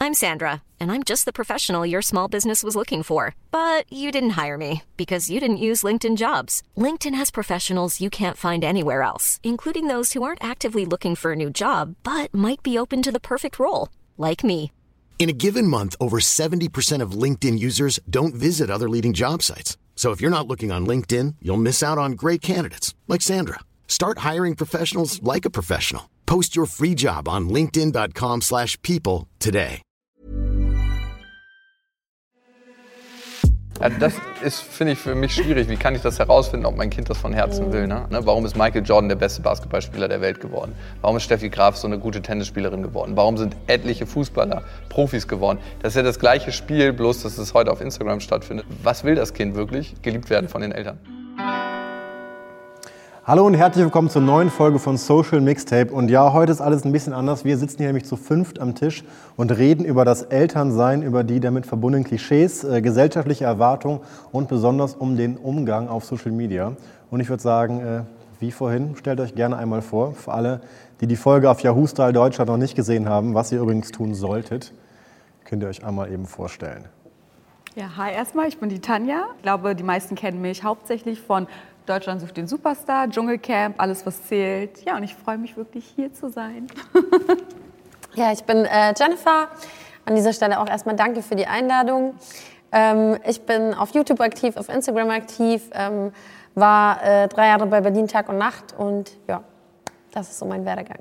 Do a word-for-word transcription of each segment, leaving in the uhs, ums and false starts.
I'm Sandra, and I'm just the professional your small business was looking for. But you didn't hire me because you didn't use LinkedIn Jobs. LinkedIn has professionals you can't find anywhere else, including those who aren't actively looking for a new job, but might be open to the perfect role, like me. In a given month, over seventy percent of LinkedIn users don't visit other leading job sites. So if you're not looking on LinkedIn, you'll miss out on great candidates like Sandra. Start hiring professionals like a professional. Post your free job on linkedin dot com slash people today. Ja, das ist, finde ich, für mich schwierig. Wie kann ich das herausfinden, ob mein Kind das von Herzen will? Ne? Warum ist Michael Jordan der beste Basketballspieler der Welt geworden? Warum ist Steffi Graf so eine gute Tennisspielerin geworden? Warum sind etliche Fußballer Profis geworden? Das ist ja das gleiche Spiel, bloß dass es heute auf Instagram stattfindet. Was will das Kind wirklich? Geliebt werden von den Eltern. Hallo und herzlich willkommen zur neuen Folge von Social Mixtape. Und ja, heute ist alles ein bisschen anders. Wir sitzen hier nämlich zu fünft am Tisch und reden über das Elternsein, über die damit verbundenen Klischees, äh, gesellschaftliche Erwartungen und besonders um den Umgang auf Social Media. Und ich würde sagen, äh, wie vorhin, stellt euch gerne einmal vor, für alle, die die Folge auf Yahoo Style Deutschland noch nicht gesehen haben, was ihr übrigens tun solltet, könnt ihr euch einmal eben vorstellen. Ja, hi erstmal, ich bin die Tanja. Ich glaube, die meisten kennen mich hauptsächlich von Deutschland sucht den Superstar, Dschungelcamp, alles was zählt. Ja, und ich freue mich wirklich, hier zu sein. Ja, ich bin äh, Jennifer. An dieser Stelle auch erstmal danke für die Einladung. Ähm, ich bin auf YouTube aktiv, auf Instagram aktiv, ähm, war äh, drei Jahre bei Berlin Tag und Nacht und ja, das ist so mein Werdegang.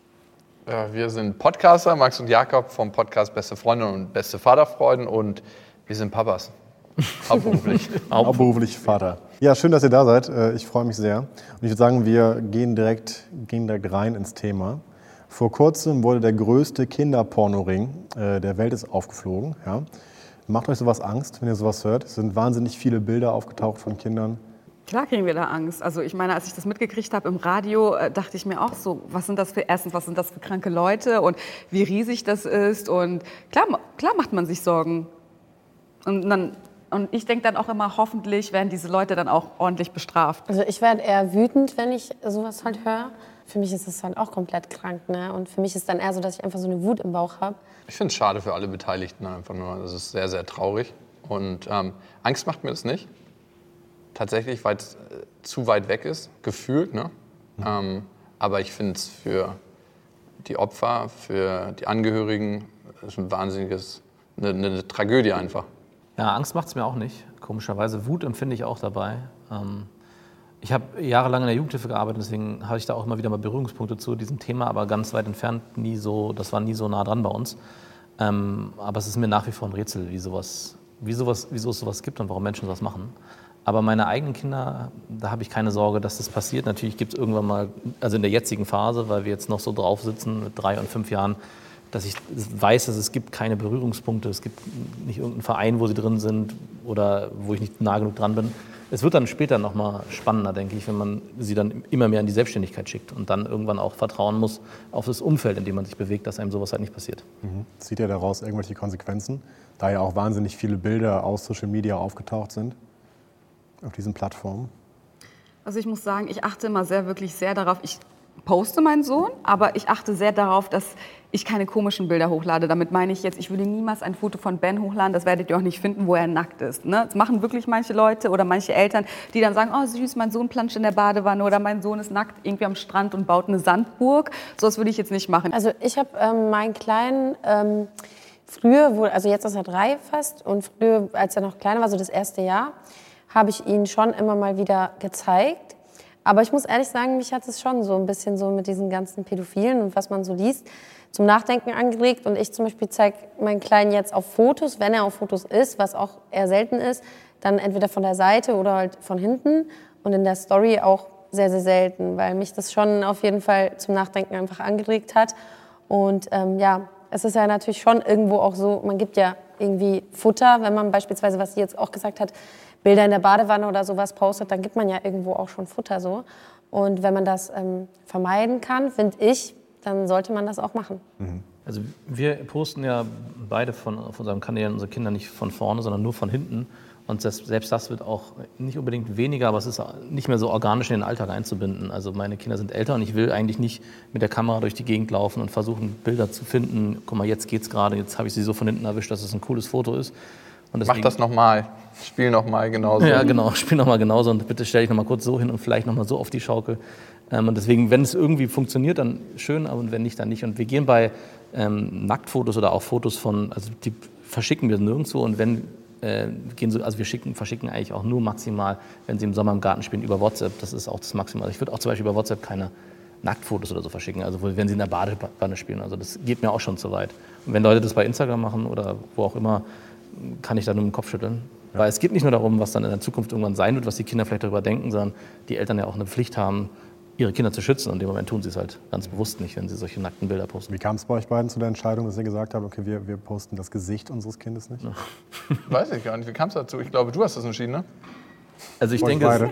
Ja, wir sind Podcaster, Max und Jakob vom Podcast Beste Freunde und Beste Vaterfreuden und wir sind Papas. Hauptberuflich. Hauptberuflich Vater. Ja, schön, dass ihr da seid. Ich freue mich sehr. Und ich würde sagen, wir gehen direkt, gehen direkt rein ins Thema. Vor kurzem wurde der größte Kinderpornoring der Welt ist aufgeflogen. Ja. Macht euch sowas Angst, wenn ihr sowas hört? Es sind wahnsinnig viele Bilder aufgetaucht von Kindern. Klar kriegen wir da Angst. Also ich meine, als ich das mitgekriegt habe im Radio, äh, dachte ich mir auch so, was sind das für, erstens, was sind das für kranke Leute und wie riesig das ist. Und klar, klar macht man sich Sorgen. Und dann Und ich denke dann auch immer, hoffentlich werden diese Leute dann auch ordentlich bestraft. Also ich werde eher wütend, wenn ich sowas halt höre. Für mich ist es halt auch komplett krank, ne? Und für mich ist dann eher so, dass ich einfach so eine Wut im Bauch habe. Ich finde es schade für alle Beteiligten einfach nur. Das ist sehr, sehr traurig. Und ähm, Angst macht mir das nicht. Tatsächlich, weil es äh, zu weit weg ist, gefühlt. Ne? Mhm. Ähm, aber ich finde es für die Opfer, für die Angehörigen, ist ein wahnsinniges, eine, eine Tragödie einfach. Ja, Angst macht es mir auch nicht. Komischerweise. Wut empfinde ich auch dabei. Ähm, ich habe jahrelang in der Jugendhilfe gearbeitet, deswegen habe ich da auch immer wieder mal Berührungspunkte zu diesem Thema, aber ganz weit entfernt, nie so, das war nie so nah dran bei uns. Ähm, aber es ist mir nach wie vor ein Rätsel, wie sowas, wie sowas, wieso es sowas gibt und warum Menschen sowas machen. Aber meine eigenen Kinder, da habe ich keine Sorge, dass das passiert. Natürlich gibt es irgendwann mal, also in der jetzigen Phase, weil wir jetzt noch so drauf sitzen mit drei und fünf Jahren, dass ich weiß, dass es gibt keine Berührungspunkte, es gibt nicht irgendeinen Verein, wo sie drin sind oder wo ich nicht nah genug dran bin. Es wird dann später noch mal spannender, denke ich, wenn man sie dann immer mehr in die Selbstständigkeit schickt und dann irgendwann auch vertrauen muss auf das Umfeld, in dem man sich bewegt, dass einem sowas halt nicht passiert. Mhm. Zieht ihr daraus irgendwelche Konsequenzen, da ja auch wahnsinnig viele Bilder aus Social Media aufgetaucht sind auf diesen Plattformen? Also ich muss sagen, ich achte immer sehr, wirklich sehr darauf, ich poste meinen Sohn, aber ich achte sehr darauf, dass ich keine komischen Bilder hochlade. Damit meine ich jetzt, ich würde niemals ein Foto von Ben hochladen, das werdet ihr auch nicht finden, wo er nackt ist. Ne? Das machen wirklich manche Leute oder manche Eltern, die dann sagen, oh süß, mein Sohn planscht in der Badewanne oder mein Sohn ist nackt irgendwie am Strand und baut eine Sandburg. So was würde ich jetzt nicht machen. Also ich habe ähm, meinen Kleinen ähm, früher, wo, also jetzt ist er drei fast und früher, als er noch kleiner war, so das erste Jahr, habe ich ihn schon immer mal wieder gezeigt. Aber ich muss ehrlich sagen, mich hat es schon so ein bisschen so mit diesen ganzen Pädophilen und was man so liest, zum Nachdenken angeregt. Und ich zum Beispiel zeige meinen Kleinen jetzt auf Fotos, wenn er auf Fotos ist, was auch eher selten ist, dann entweder von der Seite oder halt von hinten. Und in der Story auch sehr, sehr selten, weil mich das schon auf jeden Fall zum Nachdenken einfach angeregt hat. Und ähm, ja, es ist ja natürlich schon irgendwo auch so, man gibt ja irgendwie Futter, wenn man beispielsweise, was sie jetzt auch gesagt hat, Bilder in der Badewanne oder sowas postet, dann gibt man ja irgendwo auch schon Futter so. Und wenn man das ähm, vermeiden kann, finde ich, dann sollte man das auch machen. Mhm. Also wir posten ja beide von, auf unseren Kanälen unsere Kinder nicht von vorne, sondern nur von hinten. Und das, selbst das wird auch nicht unbedingt weniger, aber es ist nicht mehr so organisch in den Alltag einzubinden. Also meine Kinder sind älter und ich will eigentlich nicht mit der Kamera durch die Gegend laufen und versuchen, Bilder zu finden. Guck mal, jetzt geht's gerade, jetzt habe ich sie so von hinten erwischt, dass es ein cooles Foto ist. Und deswegen, mach das nochmal, spiel nochmal genauso. Ja, genau, spiel nochmal genauso und bitte stell dich nochmal kurz so hin und vielleicht nochmal so auf die Schaukel. Ähm, und deswegen, wenn es irgendwie funktioniert, dann schön, aber wenn nicht, dann nicht. Und wir gehen bei ähm, Nacktfotos oder auch Fotos von, also die verschicken wir nirgendwo und wenn Äh, gehen so, also wir schicken, verschicken eigentlich auch nur maximal, wenn sie im Sommer im Garten spielen, über WhatsApp. Das ist auch das Maximal. Ich würde auch zum Beispiel über WhatsApp keine Nacktfotos oder so verschicken, also wenn sie in der Badewanne spielen. Also das geht mir auch schon zu weit. Und wenn Leute das bei Instagram machen oder wo auch immer, kann ich da nur mit dem Kopf schütteln. Ja. Weil es geht nicht nur darum, was dann in der Zukunft irgendwann sein wird, was die Kinder vielleicht darüber denken, sondern die Eltern ja auch eine Pflicht haben, ihre Kinder zu schützen. Und in dem Moment tun sie es halt ganz bewusst nicht, wenn sie solche nackten Bilder posten. Wie kam es bei euch beiden zu der Entscheidung, dass ihr gesagt habt, okay, wir, wir posten das Gesicht unseres Kindes nicht? Ja. Weiß ich gar nicht. Wie kam es dazu? Ich glaube, du hast das entschieden, ne? Also ich Euch denke, beide.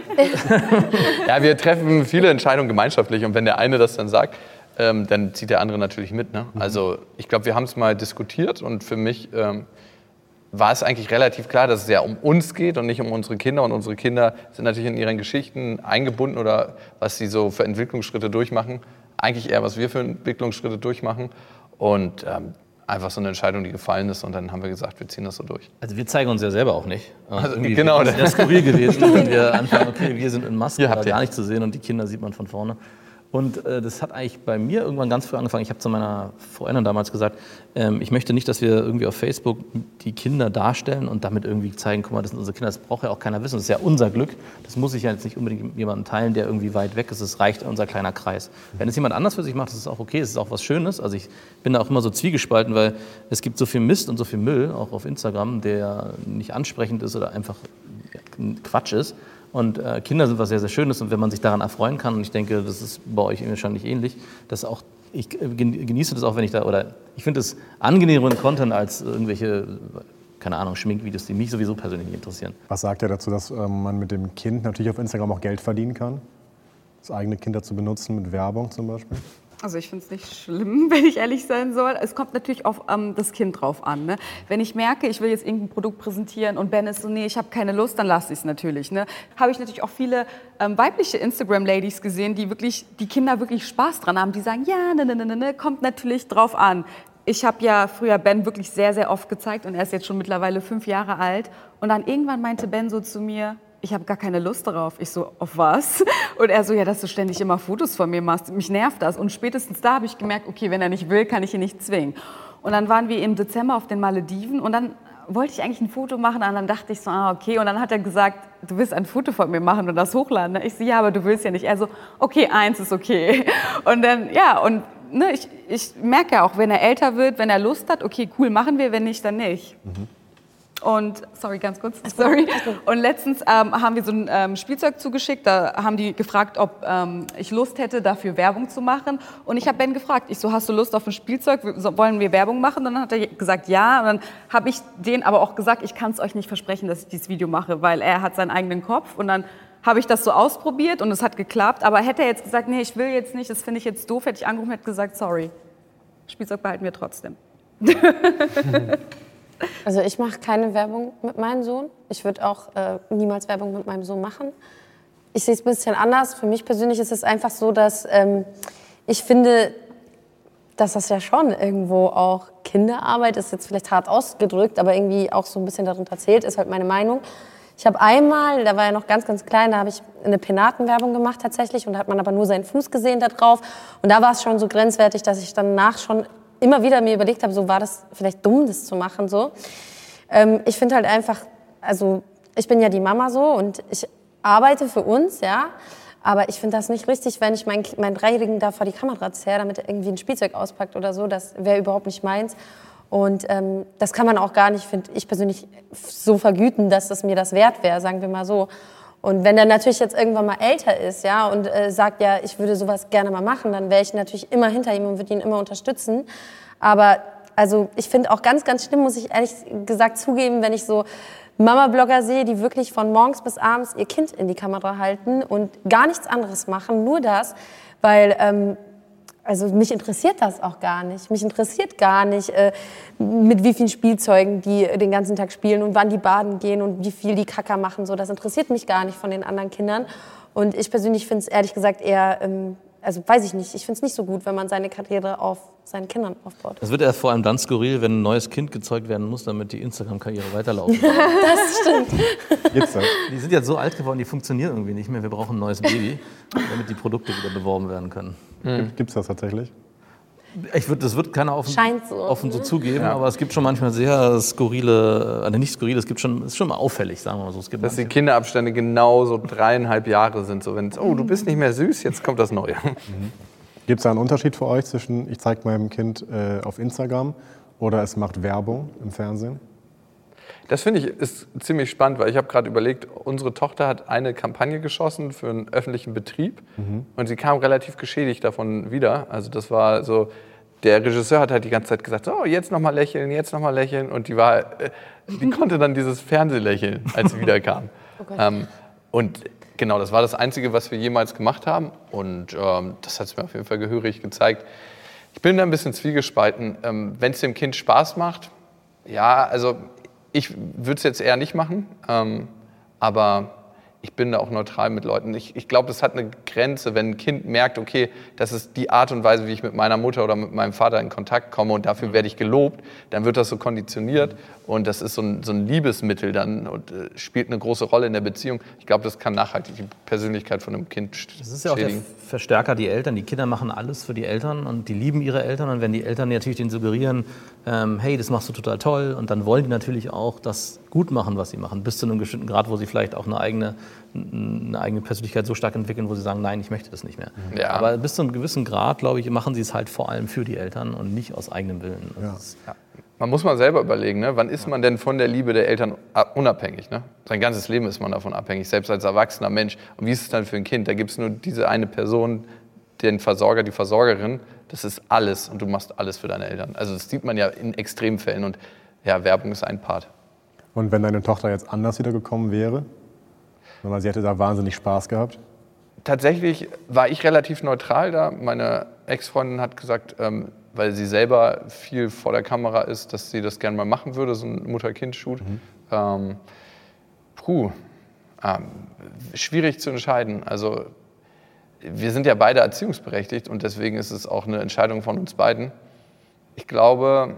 Ja, wir treffen viele Entscheidungen gemeinschaftlich und wenn der eine das dann sagt, ähm, dann zieht der andere natürlich mit. Ne? Mhm. Also ich glaube, wir haben es mal diskutiert und für mich ähm, war es eigentlich relativ klar, dass es ja um uns geht und nicht um unsere Kinder. Und unsere Kinder sind natürlich in ihren Geschichten eingebunden oder was sie so für Entwicklungsschritte durchmachen. Eigentlich eher, was wir für Entwicklungsschritte durchmachen. Und ähm, einfach so eine Entscheidung, die gefallen ist. Und dann haben wir gesagt, wir ziehen das so durch. Also wir zeigen uns ja selber auch nicht. Also genau. Das wäre skurril gewesen, wenn wir anfangen, okay, wir sind in Maske, Ihr habt gar ja. nicht zu sehen und die Kinder sieht man von vorne. Und äh, das hat eigentlich bei mir irgendwann ganz früh angefangen. Ich habe zu meiner Freundin damals gesagt, ähm, ich möchte nicht, dass wir irgendwie auf Facebook die Kinder darstellen und damit irgendwie zeigen, guck mal, das sind unsere Kinder. Das braucht ja auch keiner wissen. Das ist ja unser Glück. Das muss ich ja jetzt nicht unbedingt mit jemandem teilen, der irgendwie weit weg ist. Es reicht unser kleiner Kreis. Wenn es jemand anders für sich macht, ist es auch okay. Es ist auch was Schönes. Also ich bin da auch immer so zwiegespalten, weil es gibt so viel Mist und so viel Müll, auch auf Instagram, der nicht ansprechend ist oder einfach Quatsch ist. Und äh, Kinder sind was sehr, sehr Schönes und wenn man sich daran erfreuen kann, und ich denke, das ist bei euch wahrscheinlich ähnlich, dass auch, ich genieße das auch, wenn ich da, oder ich finde es angenehmeren Content als irgendwelche, keine Ahnung, Schminkvideos, die mich sowieso persönlich nicht interessieren. Was sagt ihr dazu, dass ähm, man mit dem Kind natürlich auf Instagram auch Geld verdienen kann? Das eigene Kinder zu benutzen mit Werbung zum Beispiel? Also ich finde es nicht schlimm, wenn ich ehrlich sein soll. Es kommt natürlich auf ähm, das Kind drauf an. Ne? Wenn ich merke, ich will jetzt irgendein Produkt präsentieren und Ben ist so, nee, ich habe keine Lust, dann lasse ich es natürlich. Ne? Habe ich natürlich auch viele ähm, weibliche Instagram-Ladies gesehen, die wirklich, die Kinder wirklich Spaß dran haben. Die sagen, ja, ne, ne, ne, ne, kommt natürlich drauf an. Ich habe ja früher Ben wirklich sehr, sehr oft gezeigt und er ist jetzt schon mittlerweile fünf Jahre alt. Und dann irgendwann meinte Ben so zu mir, ich habe gar keine Lust darauf. Ich so, auf was? Und er so, ja, dass du ständig immer Fotos von mir machst. Mich nervt das. Und spätestens da habe ich gemerkt, okay, wenn er nicht will, kann ich ihn nicht zwingen. Und dann waren wir im Dezember auf den Malediven und dann wollte ich eigentlich ein Foto machen. Und dann dachte ich so, ah, okay. Und dann hat er gesagt, du willst ein Foto von mir machen und das hochladen. Ich so, ja, aber du willst ja nicht. Er so, okay, eins ist okay. Und dann, ja, und ne, ich, ich merke ja auch, wenn er älter wird, wenn er Lust hat, okay, cool, machen wir, wenn nicht, dann nicht. Mhm. Und, sorry, ganz kurz, sorry. Und letztens ähm, haben wir so ein ähm, Spielzeug zugeschickt, da haben die gefragt, ob ähm, ich Lust hätte, dafür Werbung zu machen. Und ich habe Ben gefragt, ich so, hast du Lust auf ein Spielzeug, wollen wir Werbung machen? Und dann hat er gesagt, ja. Und dann habe ich denen aber auch gesagt, ich kann es euch nicht versprechen, dass ich dieses Video mache, weil er hat seinen eigenen Kopf. Und dann habe ich das so ausprobiert und es hat geklappt. Aber hätte er jetzt gesagt, nee, ich will jetzt nicht, das finde ich jetzt doof, hätte ich angerufen und hätte gesagt, sorry, Spielzeug behalten wir trotzdem. Also ich mache keine Werbung mit meinem Sohn. Ich würde auch äh, niemals Werbung mit meinem Sohn machen. Ich sehe es ein bisschen anders. Für mich persönlich ist es einfach so, dass ähm, ich finde, dass das ja schon irgendwo auch Kinderarbeit ist, jetzt vielleicht hart ausgedrückt, aber irgendwie auch so ein bisschen darunter zählt, ist halt meine Meinung. Ich habe einmal, da war er noch ganz, ganz klein, da habe ich eine Penatenwerbung gemacht tatsächlich und da hat man aber nur seinen Fuß gesehen da drauf. Und da war es schon so grenzwertig, dass ich danach schon immer wieder mir überlegt habe, so war das vielleicht dumm, das zu machen, so. Ähm, ich finde halt einfach, also ich bin ja die Mama so und ich arbeite für uns, ja, aber ich finde das nicht richtig, wenn ich meinen mein Dreijährigen da vor die Kamera zerre, damit er irgendwie ein Spielzeug auspackt oder so, das wäre überhaupt nicht meins. Und ähm, das kann man auch gar nicht, finde ich persönlich, so vergüten, dass das mir das wert wäre, sagen wir mal so. Und wenn er natürlich jetzt irgendwann mal älter ist, ja, und äh, sagt, ja, ich würde sowas gerne mal machen, dann wäre ich natürlich immer hinter ihm und würde ihn immer unterstützen. Aber also ich finde auch ganz, ganz schlimm, muss ich ehrlich gesagt zugeben, wenn ich so Mama-Blogger sehe, die wirklich von morgens bis abends ihr Kind in die Kamera halten und gar nichts anderes machen, nur das, weil ähm, Also mich interessiert das auch gar nicht. Mich interessiert gar nicht, äh, mit wie vielen Spielzeugen die den ganzen Tag spielen und wann die baden gehen und wie viel die Kacker machen. So, das interessiert mich gar nicht von den anderen Kindern. Und ich persönlich finde es ehrlich gesagt eher, ähm, also weiß ich nicht, ich finde es nicht so gut, wenn man seine Karriere auf seinen Kindern aufbaut. Es wird ja vor allem dann skurril, wenn ein neues Kind gezeugt werden muss, damit die Instagram-Karriere weiterlaufen kann. Das stimmt. Gibt's das? Die sind jetzt so alt geworden, die funktionieren irgendwie nicht mehr. Wir brauchen ein neues Baby, damit die Produkte wieder beworben werden können. Mhm. Gibt's das tatsächlich? Ich würd, das wird keiner offen, Scheint so, offen so ne? zugeben, Ja. aber es gibt schon manchmal sehr skurrile, also nicht skurrile, es gibt schon, es ist schon mal auffällig, sagen wir mal so. Es gibt Dass die manche- Kinderabstände genau so dreieinhalb Jahre sind. So, wenn oh, du bist nicht mehr süß, jetzt kommt das Neue. Gibt es da einen Unterschied für euch zwischen, ich zeige meinem Kind äh, auf Instagram oder es macht Werbung im Fernsehen? Das finde ich ist ziemlich spannend, weil ich habe gerade überlegt, unsere Tochter hat eine Kampagne geschossen für einen öffentlichen Betrieb mhm. und sie kam relativ geschädigt davon wieder. Also das war so, der Regisseur hat halt die ganze Zeit gesagt, oh, jetzt noch mal lächeln, jetzt noch mal lächeln und die war, äh, die konnte dann dieses Fernsehlächeln, als sie wieder kam. Okay. Ähm, und genau, das war das Einzige, was wir jemals gemacht haben und ähm, das hat es mir auf jeden Fall gehörig gezeigt. Ich bin da ein bisschen zwiegespalten. Ähm, wenn es dem Kind Spaß macht, ja, also ich würde es jetzt eher nicht machen, ähm, aber ich bin da auch neutral mit Leuten. Ich, ich glaube, das hat eine Grenze, wenn ein Kind merkt, okay, das ist die Art und Weise, wie ich mit meiner Mutter oder mit meinem Vater in Kontakt komme und dafür werde ich gelobt, dann wird das so konditioniert und das ist so ein, so ein Liebesmittel dann und äh, spielt eine große Rolle in der Beziehung. Ich glaube, das kann nachhaltig die Persönlichkeit von einem Kind schädigen. Das ist ja auch der Verstärker, die Eltern. Die Kinder machen alles für die Eltern und die lieben ihre Eltern. Und wenn die Eltern natürlich denen suggerieren, ähm, hey, das machst du total toll, und dann wollen die natürlich auch das gut machen, was sie machen, bis zu einem bestimmten Grad, wo sie vielleicht auch eine eigene, eine eigene Persönlichkeit so stark entwickeln, wo sie sagen, nein, ich möchte das nicht mehr. Ja. Aber bis zu einem gewissen Grad, glaube ich, machen sie es halt vor allem für die Eltern und nicht aus eigenem Willen. Ja. Ist, Ja. Man muss mal selber überlegen, ne? Wann ist man denn von der Liebe der Eltern unabhängig? Ne? Sein ganzes Leben ist man davon abhängig, selbst als erwachsener Mensch. Und wie ist es dann für ein Kind? Da gibt es nur diese eine Person, den Versorger, die Versorgerin. Das ist alles und du machst alles für deine Eltern. Also das sieht man ja in Extremfällen und ja, Werbung ist ein Part. Und wenn deine Tochter jetzt anders wiedergekommen wäre? Weil sie hätte da wahnsinnig Spaß gehabt? Tatsächlich war ich relativ neutral da. Meine Ex-Freundin hat gesagt, ähm, weil sie selber viel vor der Kamera ist, dass sie das gerne mal machen würde, so ein Mutter-Kind-Shoot. Mhm. Ähm, puh, ähm, schwierig zu entscheiden. Also wir sind ja beide erziehungsberechtigt und deswegen ist es auch eine Entscheidung von uns beiden. Ich glaube,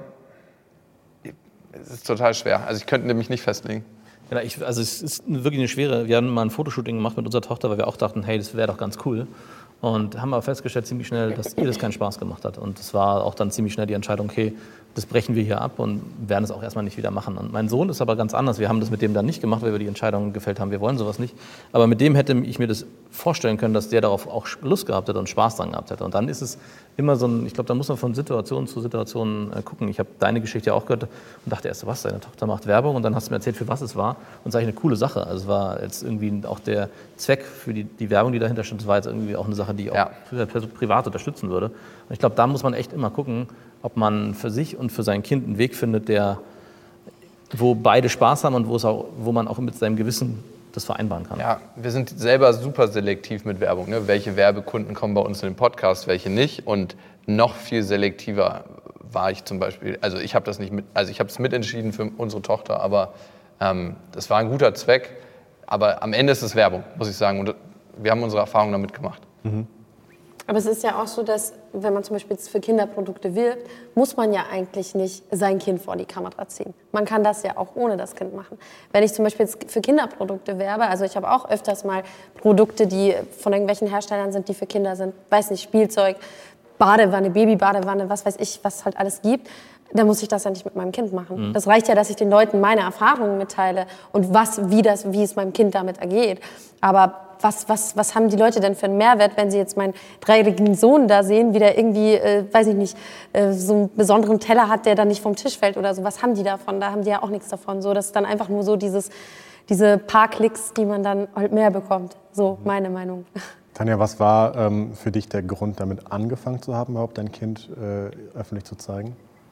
es ist total schwer. Also ich könnte nämlich nicht festlegen. Ja, ich, also es ist wirklich eine schwere, wir haben mal ein Fotoshooting gemacht mit unserer Tochter, weil wir auch dachten, hey, das wäre doch ganz cool. Und haben aber festgestellt ziemlich schnell, dass ihr das keinen Spaß gemacht hat. Und es war auch dann ziemlich schnell die Entscheidung, okay, das brechen wir hier ab und werden es auch erstmal nicht wieder machen. Und mein Sohn ist aber ganz anders. Wir haben das mit dem dann nicht gemacht, weil wir die Entscheidung gefällt haben, wir wollen sowas nicht. Aber mit dem hätte ich mir das vorstellen können, dass der darauf auch Lust gehabt hätte und Spaß dran gehabt hätte. Und dann ist es immer so ein, ich glaube, da muss man von Situation zu Situation äh, gucken. Ich habe deine Geschichte ja auch gehört und dachte erst, was, deine Tochter macht Werbung, und dann hast du mir erzählt, für was es war. Und es war eigentlich eine coole Sache. Also es war jetzt irgendwie auch der Zweck für die, die Werbung, die dahinter stand, das war jetzt irgendwie auch eine Sache, die ich auch ja. privat unterstützen würde. Und ich glaube, da muss man echt immer gucken, ob man für sich und für sein Kind einen Weg findet, der, wo beide Spaß haben und wo, es auch, wo man auch mit seinem Gewissen das vereinbaren kann. Ja, wir sind selber super selektiv mit Werbung. Ne? Welche Werbekunden kommen bei uns in den Podcast, welche nicht. Und noch viel selektiver war ich zum Beispiel, also ich habe das nicht mit, also ich habe es mitentschieden für unsere Tochter, aber ähm, das war ein guter Zweck. Aber am Ende ist es Werbung, muss ich sagen. Und wir haben unsere Erfahrungen damit gemacht. Mhm. Aber es ist ja auch so, dass, wenn man zum Beispiel für Kinderprodukte wirbt, muss man ja eigentlich nicht sein Kind vor die Kamera ziehen. Man kann das ja auch ohne das Kind machen. Wenn ich zum Beispiel jetzt für Kinderprodukte werbe, also ich habe auch öfters mal Produkte, die von irgendwelchen Herstellern sind, die für Kinder sind, weiß nicht, Spielzeug, Badewanne, Babybadewanne, was weiß ich, was es halt alles gibt, dann muss ich das ja nicht mit meinem Kind machen. Mhm. Das reicht ja, dass ich den Leuten meine Erfahrungen mitteile und was, wie, das, wie es meinem Kind damit ergeht. Aber Was, was, was haben die Leute denn für einen Mehrwert, wenn sie jetzt meinen dreijährigen Sohn da sehen, wie der irgendwie, äh, weiß ich nicht, äh, so einen besonderen Teller hat, der dann nicht vom Tisch fällt oder so. Was haben die davon? Da haben die ja auch nichts davon. So, das ist dann einfach nur so dieses, diese paar Klicks, die man dann halt mehr bekommt. So meine Meinung. Tanja, was war ähm, für dich der Grund, damit angefangen zu haben, überhaupt dein Kind äh, öffentlich zu zeigen?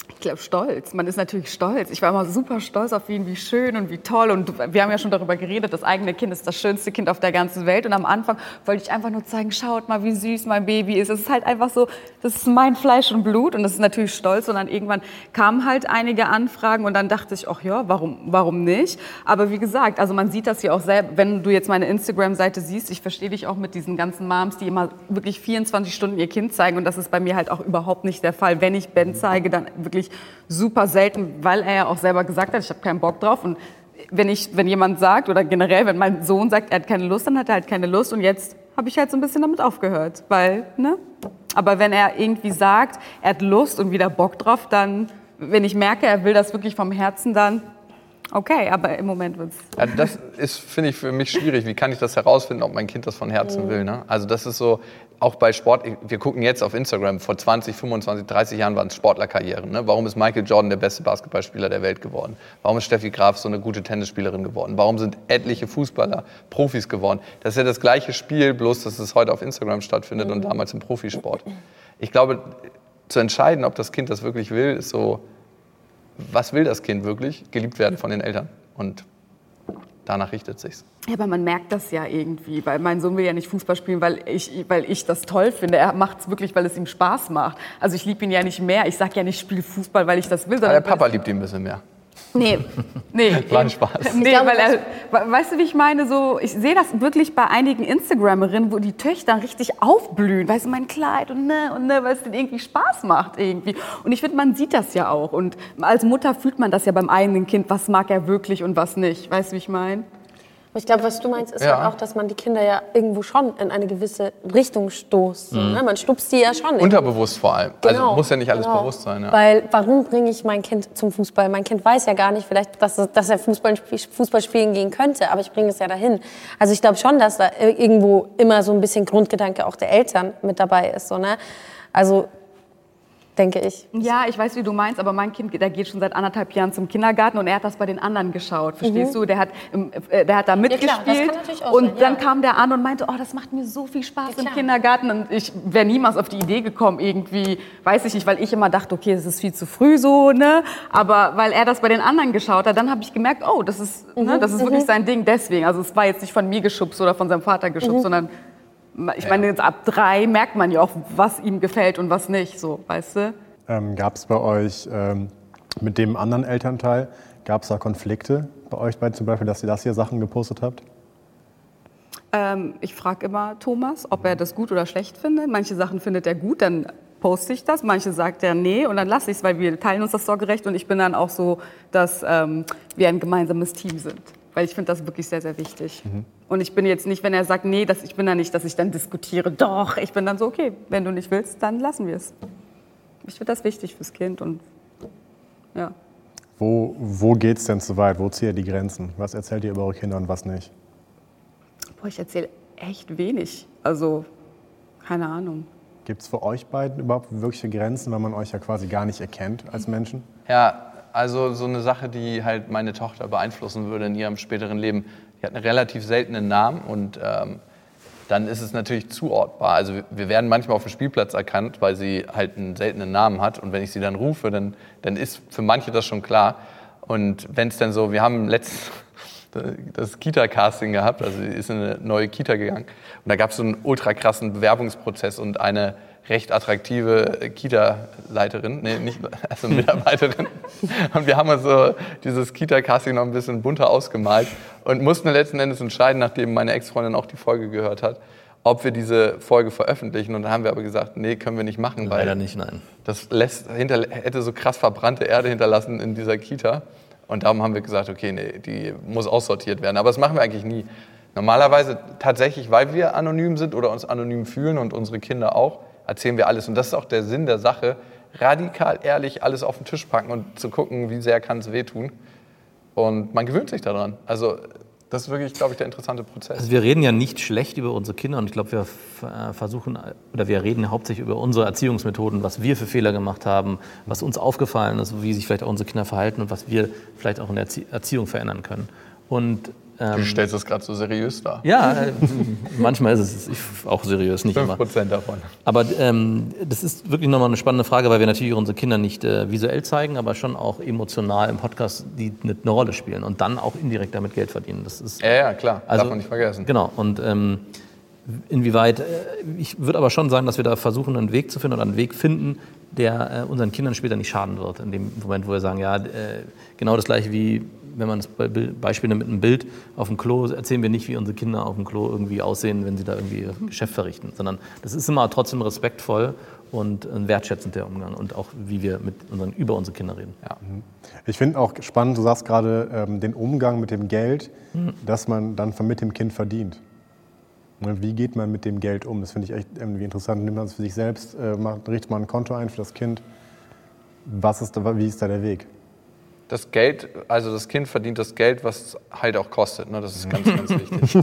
Ich glaube, stolz. Man ist natürlich stolz. Ich war immer super stolz auf ihn, wie schön und wie toll. Und wir haben ja schon darüber geredet, das eigene Kind ist das schönste Kind auf der ganzen Welt. Und am Anfang wollte ich einfach nur zeigen, schaut mal, wie süß mein Baby ist. Es ist halt einfach so, das ist mein Fleisch und Blut. Und das ist natürlich stolz. Und dann irgendwann kamen halt einige Anfragen. Und dann dachte ich, ach ja, warum, warum nicht? Aber wie gesagt, also man sieht das ja auch selber. Wenn du jetzt meine Instagram-Seite siehst, ich verstehe dich auch mit diesen ganzen Moms, die immer wirklich vierundzwanzig Stunden ihr Kind zeigen. Und das ist bei mir halt auch überhaupt nicht der Fall. Wenn ich Ben zeige, dann wirklich super selten, weil er ja auch selber gesagt hat, ich habe keinen Bock drauf. Und wenn, ich, wenn jemand sagt, oder generell, wenn mein Sohn sagt, er hat keine Lust, dann hat er halt keine Lust. Und jetzt habe ich halt so ein bisschen damit aufgehört. Weil, ne? Aber wenn er irgendwie sagt, er hat Lust und wieder Bock drauf, dann, wenn ich merke, er will das wirklich vom Herzen, dann okay, aber im Moment wird's. Ja, das ist, finde ich, für mich schwierig. Wie kann ich das herausfinden, ob mein Kind das von Herzen mhm. will? Ne? Also das ist so, auch bei Sport, wir gucken jetzt auf Instagram, vor zwanzig, fünfundzwanzig, dreißig Jahren waren es Sportlerkarrieren. Ne? Warum ist Michael Jordan der beste Basketballspieler der Welt geworden? Warum ist Steffi Graf so eine gute Tennisspielerin geworden? Warum sind etliche Fußballer Profis geworden? Das ist ja das gleiche Spiel, bloß dass es heute auf Instagram stattfindet mhm. und damals im Profisport. Ich glaube, zu entscheiden, ob das Kind das wirklich will, ist so, was will das Kind wirklich? Geliebt werden von den Eltern. Und danach richtet sich's. Ja, aber man merkt das ja irgendwie, weil mein Sohn will ja nicht Fußball spielen, weil ich, weil ich das toll finde. Er macht es wirklich, weil es ihm Spaß macht. Also ich liebe ihn ja nicht mehr. Ich sage ja nicht, ich spiele Fußball, weil ich das will. Aber der Papa liebt ihn ein bisschen mehr. Nee, nee. War ein Spaß. Nee, weil er, weißt du, wie ich meine? So, ich sehe das wirklich bei einigen Instagramerinnen, wo die Töchter richtig aufblühen. Weißt du, mein Kleid und ne, und ne, weil es denen irgendwie Spaß macht irgendwie. Und ich finde, man sieht das ja auch. Und als Mutter fühlt man das ja beim eigenen Kind, was mag er wirklich und was nicht. Weißt du, wie ich meine? Ich glaube, was du meinst, ist ja. halt auch, dass man die Kinder ja irgendwo schon in eine gewisse Richtung stoßt. Mhm. Ne? Man stupst die ja schon. Unterbewusst vor allem. Genau. Also muss ja nicht alles genau. bewusst sein. Ja. Weil, warum bringe ich mein Kind zum Fußball? Mein Kind weiß ja gar nicht, vielleicht, dass, dass er Fußball, Fußball spielen gehen könnte, aber ich bringe es ja dahin. Also ich glaube schon, dass da irgendwo immer so ein bisschen Grundgedanke auch der Eltern mit dabei ist. So, ne? Also denke ich. Ja, ich weiß, wie du meinst, aber mein Kind, der geht schon seit anderthalb Jahren zum Kindergarten und er hat das bei den anderen geschaut, verstehst mhm. du? Der hat, der hat da mitgespielt ja, klar, das kann natürlich auch und sein, dann ja. kam der an und meinte, oh, das macht mir so viel Spaß ja, im Kindergarten und ich wäre niemals auf die Idee gekommen irgendwie, weiß ich nicht, weil ich immer dachte, okay, es ist viel zu früh so, ne? Aber weil er das bei den anderen geschaut hat, dann habe ich gemerkt, oh, das ist, mhm. ne, das ist mhm. wirklich sein Ding, deswegen. Also es war jetzt nicht von mir geschubst oder von seinem Vater geschubst, mhm. sondern ich meine, jetzt ab drei merkt man ja auch, was ihm gefällt und was nicht, so, weißt du? Ähm, gab es bei euch ähm, mit dem anderen Elternteil, gab es da Konflikte bei euch beiden zum Beispiel, dass ihr das hier Sachen gepostet habt? Ähm, ich frage immer Thomas, ob er das gut oder schlecht findet. Manche Sachen findet er gut, dann poste ich das. Manche sagt er nee und dann lasse ich es, weil wir teilen uns das sorgerecht und ich bin dann auch so, dass ähm, wir ein gemeinsames Team sind. Weil ich finde das wirklich sehr, sehr wichtig. Mhm. Und ich bin jetzt nicht, wenn er sagt nee, dass ich bin da nicht, dass ich dann diskutiere. Doch, ich bin dann so, okay, wenn du nicht willst, dann lassen wir es. Ich finde das wichtig fürs Kind und ja. Wo, wo geht es denn zu weit? Wo zieht ihr die Grenzen? Was erzählt ihr über eure Kinder und was nicht? Boah, ich erzähle echt wenig. Also, keine Ahnung. Gibt es für euch beiden überhaupt wirkliche Grenzen, weil man euch ja quasi gar nicht erkennt als Menschen? Ja, also so eine Sache, die halt meine Tochter beeinflussen würde in ihrem späteren Leben. Die hat einen relativ seltenen Namen und ähm, dann ist es natürlich zuordbar. Also wir werden manchmal auf dem Spielplatz erkannt, weil sie halt einen seltenen Namen hat. Und wenn ich sie dann rufe, dann, dann ist für manche das schon klar. Und wenn es dann so, wir haben letztens das Kita-Casting gehabt, also sie ist in eine neue Kita gegangen. Und da gab es so einen ultra krassen Bewerbungsprozess und eine recht attraktive Kita-Leiterin, nee, nicht, also Mitarbeiterin. Und wir haben uns so dieses Kita-Casting noch ein bisschen bunter ausgemalt und mussten letzten Endes entscheiden, nachdem meine Ex-Freundin auch die Folge gehört hat, ob wir diese Folge veröffentlichen. Und dann haben wir aber gesagt, nee, können wir nicht machen. Leider weil nicht, nein. Das lässt, hinter, hätte so krass verbrannte Erde hinterlassen in dieser Kita. Und darum haben wir gesagt, okay, nee, die muss aussortiert werden. Aber das machen wir eigentlich nie. Normalerweise tatsächlich, weil wir anonym sind oder uns anonym fühlen und unsere Kinder auch, erzählen wir alles. Und das ist auch der Sinn der Sache, radikal ehrlich alles auf den Tisch packen und zu gucken, wie sehr kann es wehtun. Und man gewöhnt sich daran. Also das ist wirklich, glaube ich, der interessante Prozess. Also wir reden ja nicht schlecht über unsere Kinder und ich glaube, wir versuchen, oder wir reden hauptsächlich über unsere Erziehungsmethoden, was wir für Fehler gemacht haben, was uns aufgefallen ist, wie sich vielleicht auch unsere Kinder verhalten und was wir vielleicht auch in der Erziehung verändern können. Und Ähm, du stellst das gerade so seriös dar. Ja, äh, manchmal ist es ich, auch seriös, nicht immer. fünf Prozent davon. Aber ähm, das ist wirklich nochmal eine spannende Frage, weil wir natürlich unsere Kinder nicht äh, visuell zeigen, aber schon auch emotional im Podcast, die eine, eine Rolle spielen und dann auch indirekt damit Geld verdienen. Das ist, ja, ja, klar, also, darf man nicht vergessen. Genau, und ähm, inwieweit, äh, ich würde aber schon sagen, dass wir da versuchen, einen Weg zu finden oder einen Weg finden, der äh, unseren Kindern später nicht schaden wird. In dem Moment, wo wir sagen, ja, äh, genau das Gleiche wie, wenn man das Beispiel nimmt mit einem Bild auf dem Klo, erzählen wir nicht, wie unsere Kinder auf dem Klo irgendwie aussehen, wenn sie da irgendwie ihr Geschäft verrichten, sondern das ist immer trotzdem respektvoll und ein wertschätzend der Umgang und auch, wie wir mit unseren, über unsere Kinder reden. Ja. Ich finde auch spannend, du sagst gerade, ähm, den Umgang mit dem Geld, mhm. das man dann mit dem Kind verdient. Und wie geht man mit dem Geld um? Das finde ich echt irgendwie interessant. Nimmt man es für sich selbst, äh, macht, richtet man ein Konto ein für das Kind. Was ist da, wie ist da der Weg? Das Geld, also das Kind verdient das Geld, was es halt auch kostet. Ne? Das ist ganz, ganz wichtig.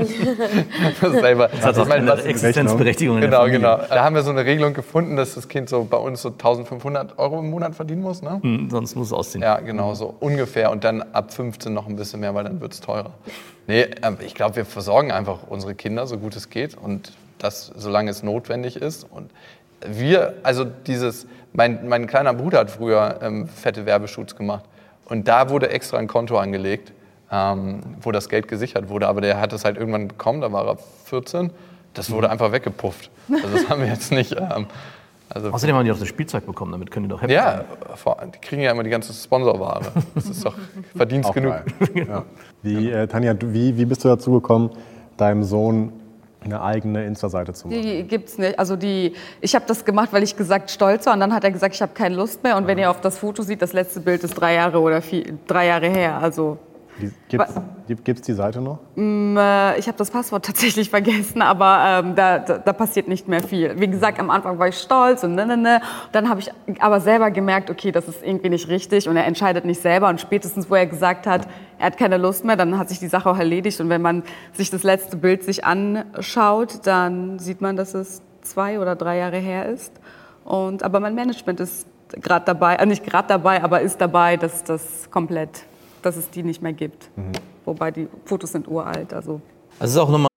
das ist selber, das hat auch eine Existenzberechtigung in der Genau, Familie. genau. Da haben wir so eine Regelung gefunden, dass das Kind so bei uns so eintausendfünfhundert Euro im Monat verdienen muss. Ne? Mhm, sonst muss es ausziehen. Ja, genau, so ungefähr. Und dann ab fünfzehn noch ein bisschen mehr, weil dann wird es teurer. Nee, ich glaube, wir versorgen einfach unsere Kinder, so gut es geht. Und das, solange es notwendig ist. Und wir, also dieses, mein, mein kleiner Bruder hat früher ähm, fette Werbeshoots gemacht und da wurde extra ein Konto angelegt, ähm, wo das Geld gesichert wurde, aber der hat es halt irgendwann bekommen, da war er vierzehn, das wurde einfach weggepufft. Also das haben wir jetzt nicht... Ähm, also Außerdem haben die auch das Spielzeug bekommen, damit können die doch happy ja, sein. Die kriegen ja immer die ganze Sponsorware, das ist doch Verdienst genug. Ja. Wie, äh, Tanja, wie, wie bist du dazu gekommen, deinem Sohn eine eigene Insta-Seite zu machen? Die gibt's nicht. Also die, ich habe das gemacht, weil ich gesagt stolz war und dann hat er gesagt, ich habe keine Lust mehr. Und wenn ihr auf das Foto seht, das letzte Bild ist drei Jahre oder vier, drei Jahre her. Also gibt es die Seite noch? Ich habe das Passwort tatsächlich vergessen, aber ähm, da, da, da passiert nicht mehr viel. Wie gesagt, am Anfang war ich stolz und ne, ne, ne. Dann habe ich aber selber gemerkt, okay, das ist irgendwie nicht richtig und er entscheidet nicht selber. Und spätestens, wo er gesagt hat, er hat keine Lust mehr, dann hat sich die Sache auch erledigt. Und wenn man sich das letzte Bild sich anschaut, dann sieht man, dass es zwei oder drei Jahre her ist. Und, aber mein Management ist gerade dabei, äh, nicht gerade dabei, aber ist dabei, dass das komplett... dass es die nicht mehr gibt. Mhm. Wobei die Fotos sind uralt. Also. Also es ist auch nochmal.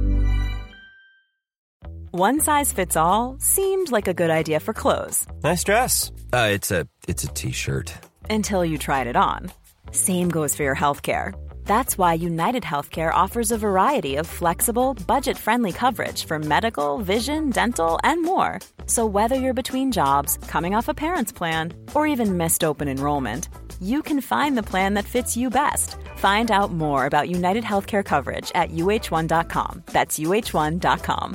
One size fits all seemed like a good idea for clothes. Nice dress. Uh, it's a it's a t-shirt. Until you tried it on. Same goes for your healthcare. That's why United Healthcare offers a variety of flexible, budget-friendly coverage for medical, vision, dental, and more. So whether you're between jobs, coming off a parent's plan, or even missed open enrollment, you can find the plan that fits you best. Find out more about United Healthcare coverage at U H one dot com. That's U H one dot com.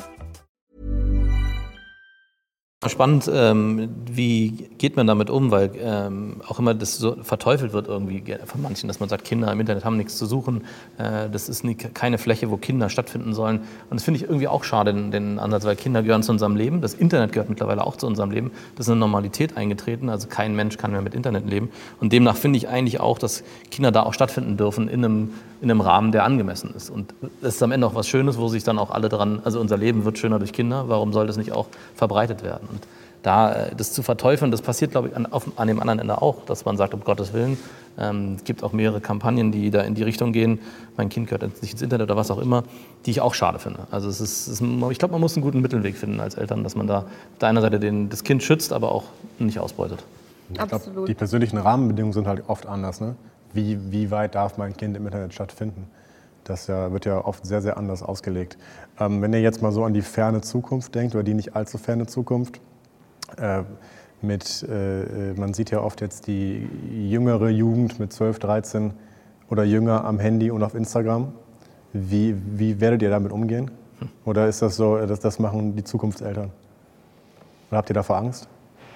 Spannend, ähm, wie geht man damit um, weil ähm, auch immer das so verteufelt wird irgendwie von manchen, dass man sagt, Kinder im Internet haben nichts zu suchen, äh, das ist nie, keine Fläche, wo Kinder stattfinden sollen. Und das finde ich irgendwie auch schade, den, den Ansatz, weil Kinder gehören zu unserem Leben, das Internet gehört mittlerweile auch zu unserem Leben, das ist eine Normalität eingetreten, also kein Mensch kann mehr mit Internet leben. Und demnach finde ich eigentlich auch, dass Kinder da auch stattfinden dürfen in einem, in einem Rahmen, der angemessen ist. Und das ist am Ende auch was Schönes, wo sich dann auch alle dran, also unser Leben wird schöner durch Kinder, warum soll das nicht auch verbreitet werden? Und da das zu verteufeln, das passiert, glaube ich, an, auf, an dem anderen Ende auch, dass man sagt, um Gottes Willen. Ähm, es gibt auch mehrere Kampagnen, die da in die Richtung gehen. Mein Kind gehört nicht ins Internet oder was auch immer, die ich auch schade finde. Also es ist, es ist, ich glaube, man muss einen guten Mittelweg finden als Eltern, dass man da auf der einen Seite den, das Kind schützt, aber auch nicht ausbeutet. Ich glaube, die persönlichen Rahmenbedingungen sind halt oft anders. Ne? Wie, wie weit darf mein Kind im Internet stattfinden? Das ja, wird ja oft sehr, sehr anders ausgelegt. Ähm, wenn ihr jetzt mal so an die ferne Zukunft denkt, oder die nicht allzu ferne Zukunft, Äh, mit, äh, man sieht ja oft jetzt die jüngere Jugend mit zwölf, dreizehn oder jünger am Handy und auf Instagram. Wie, wie werdet ihr damit umgehen? Oder ist das so, dass das machen die Zukunftseltern? Oder habt ihr davor Angst?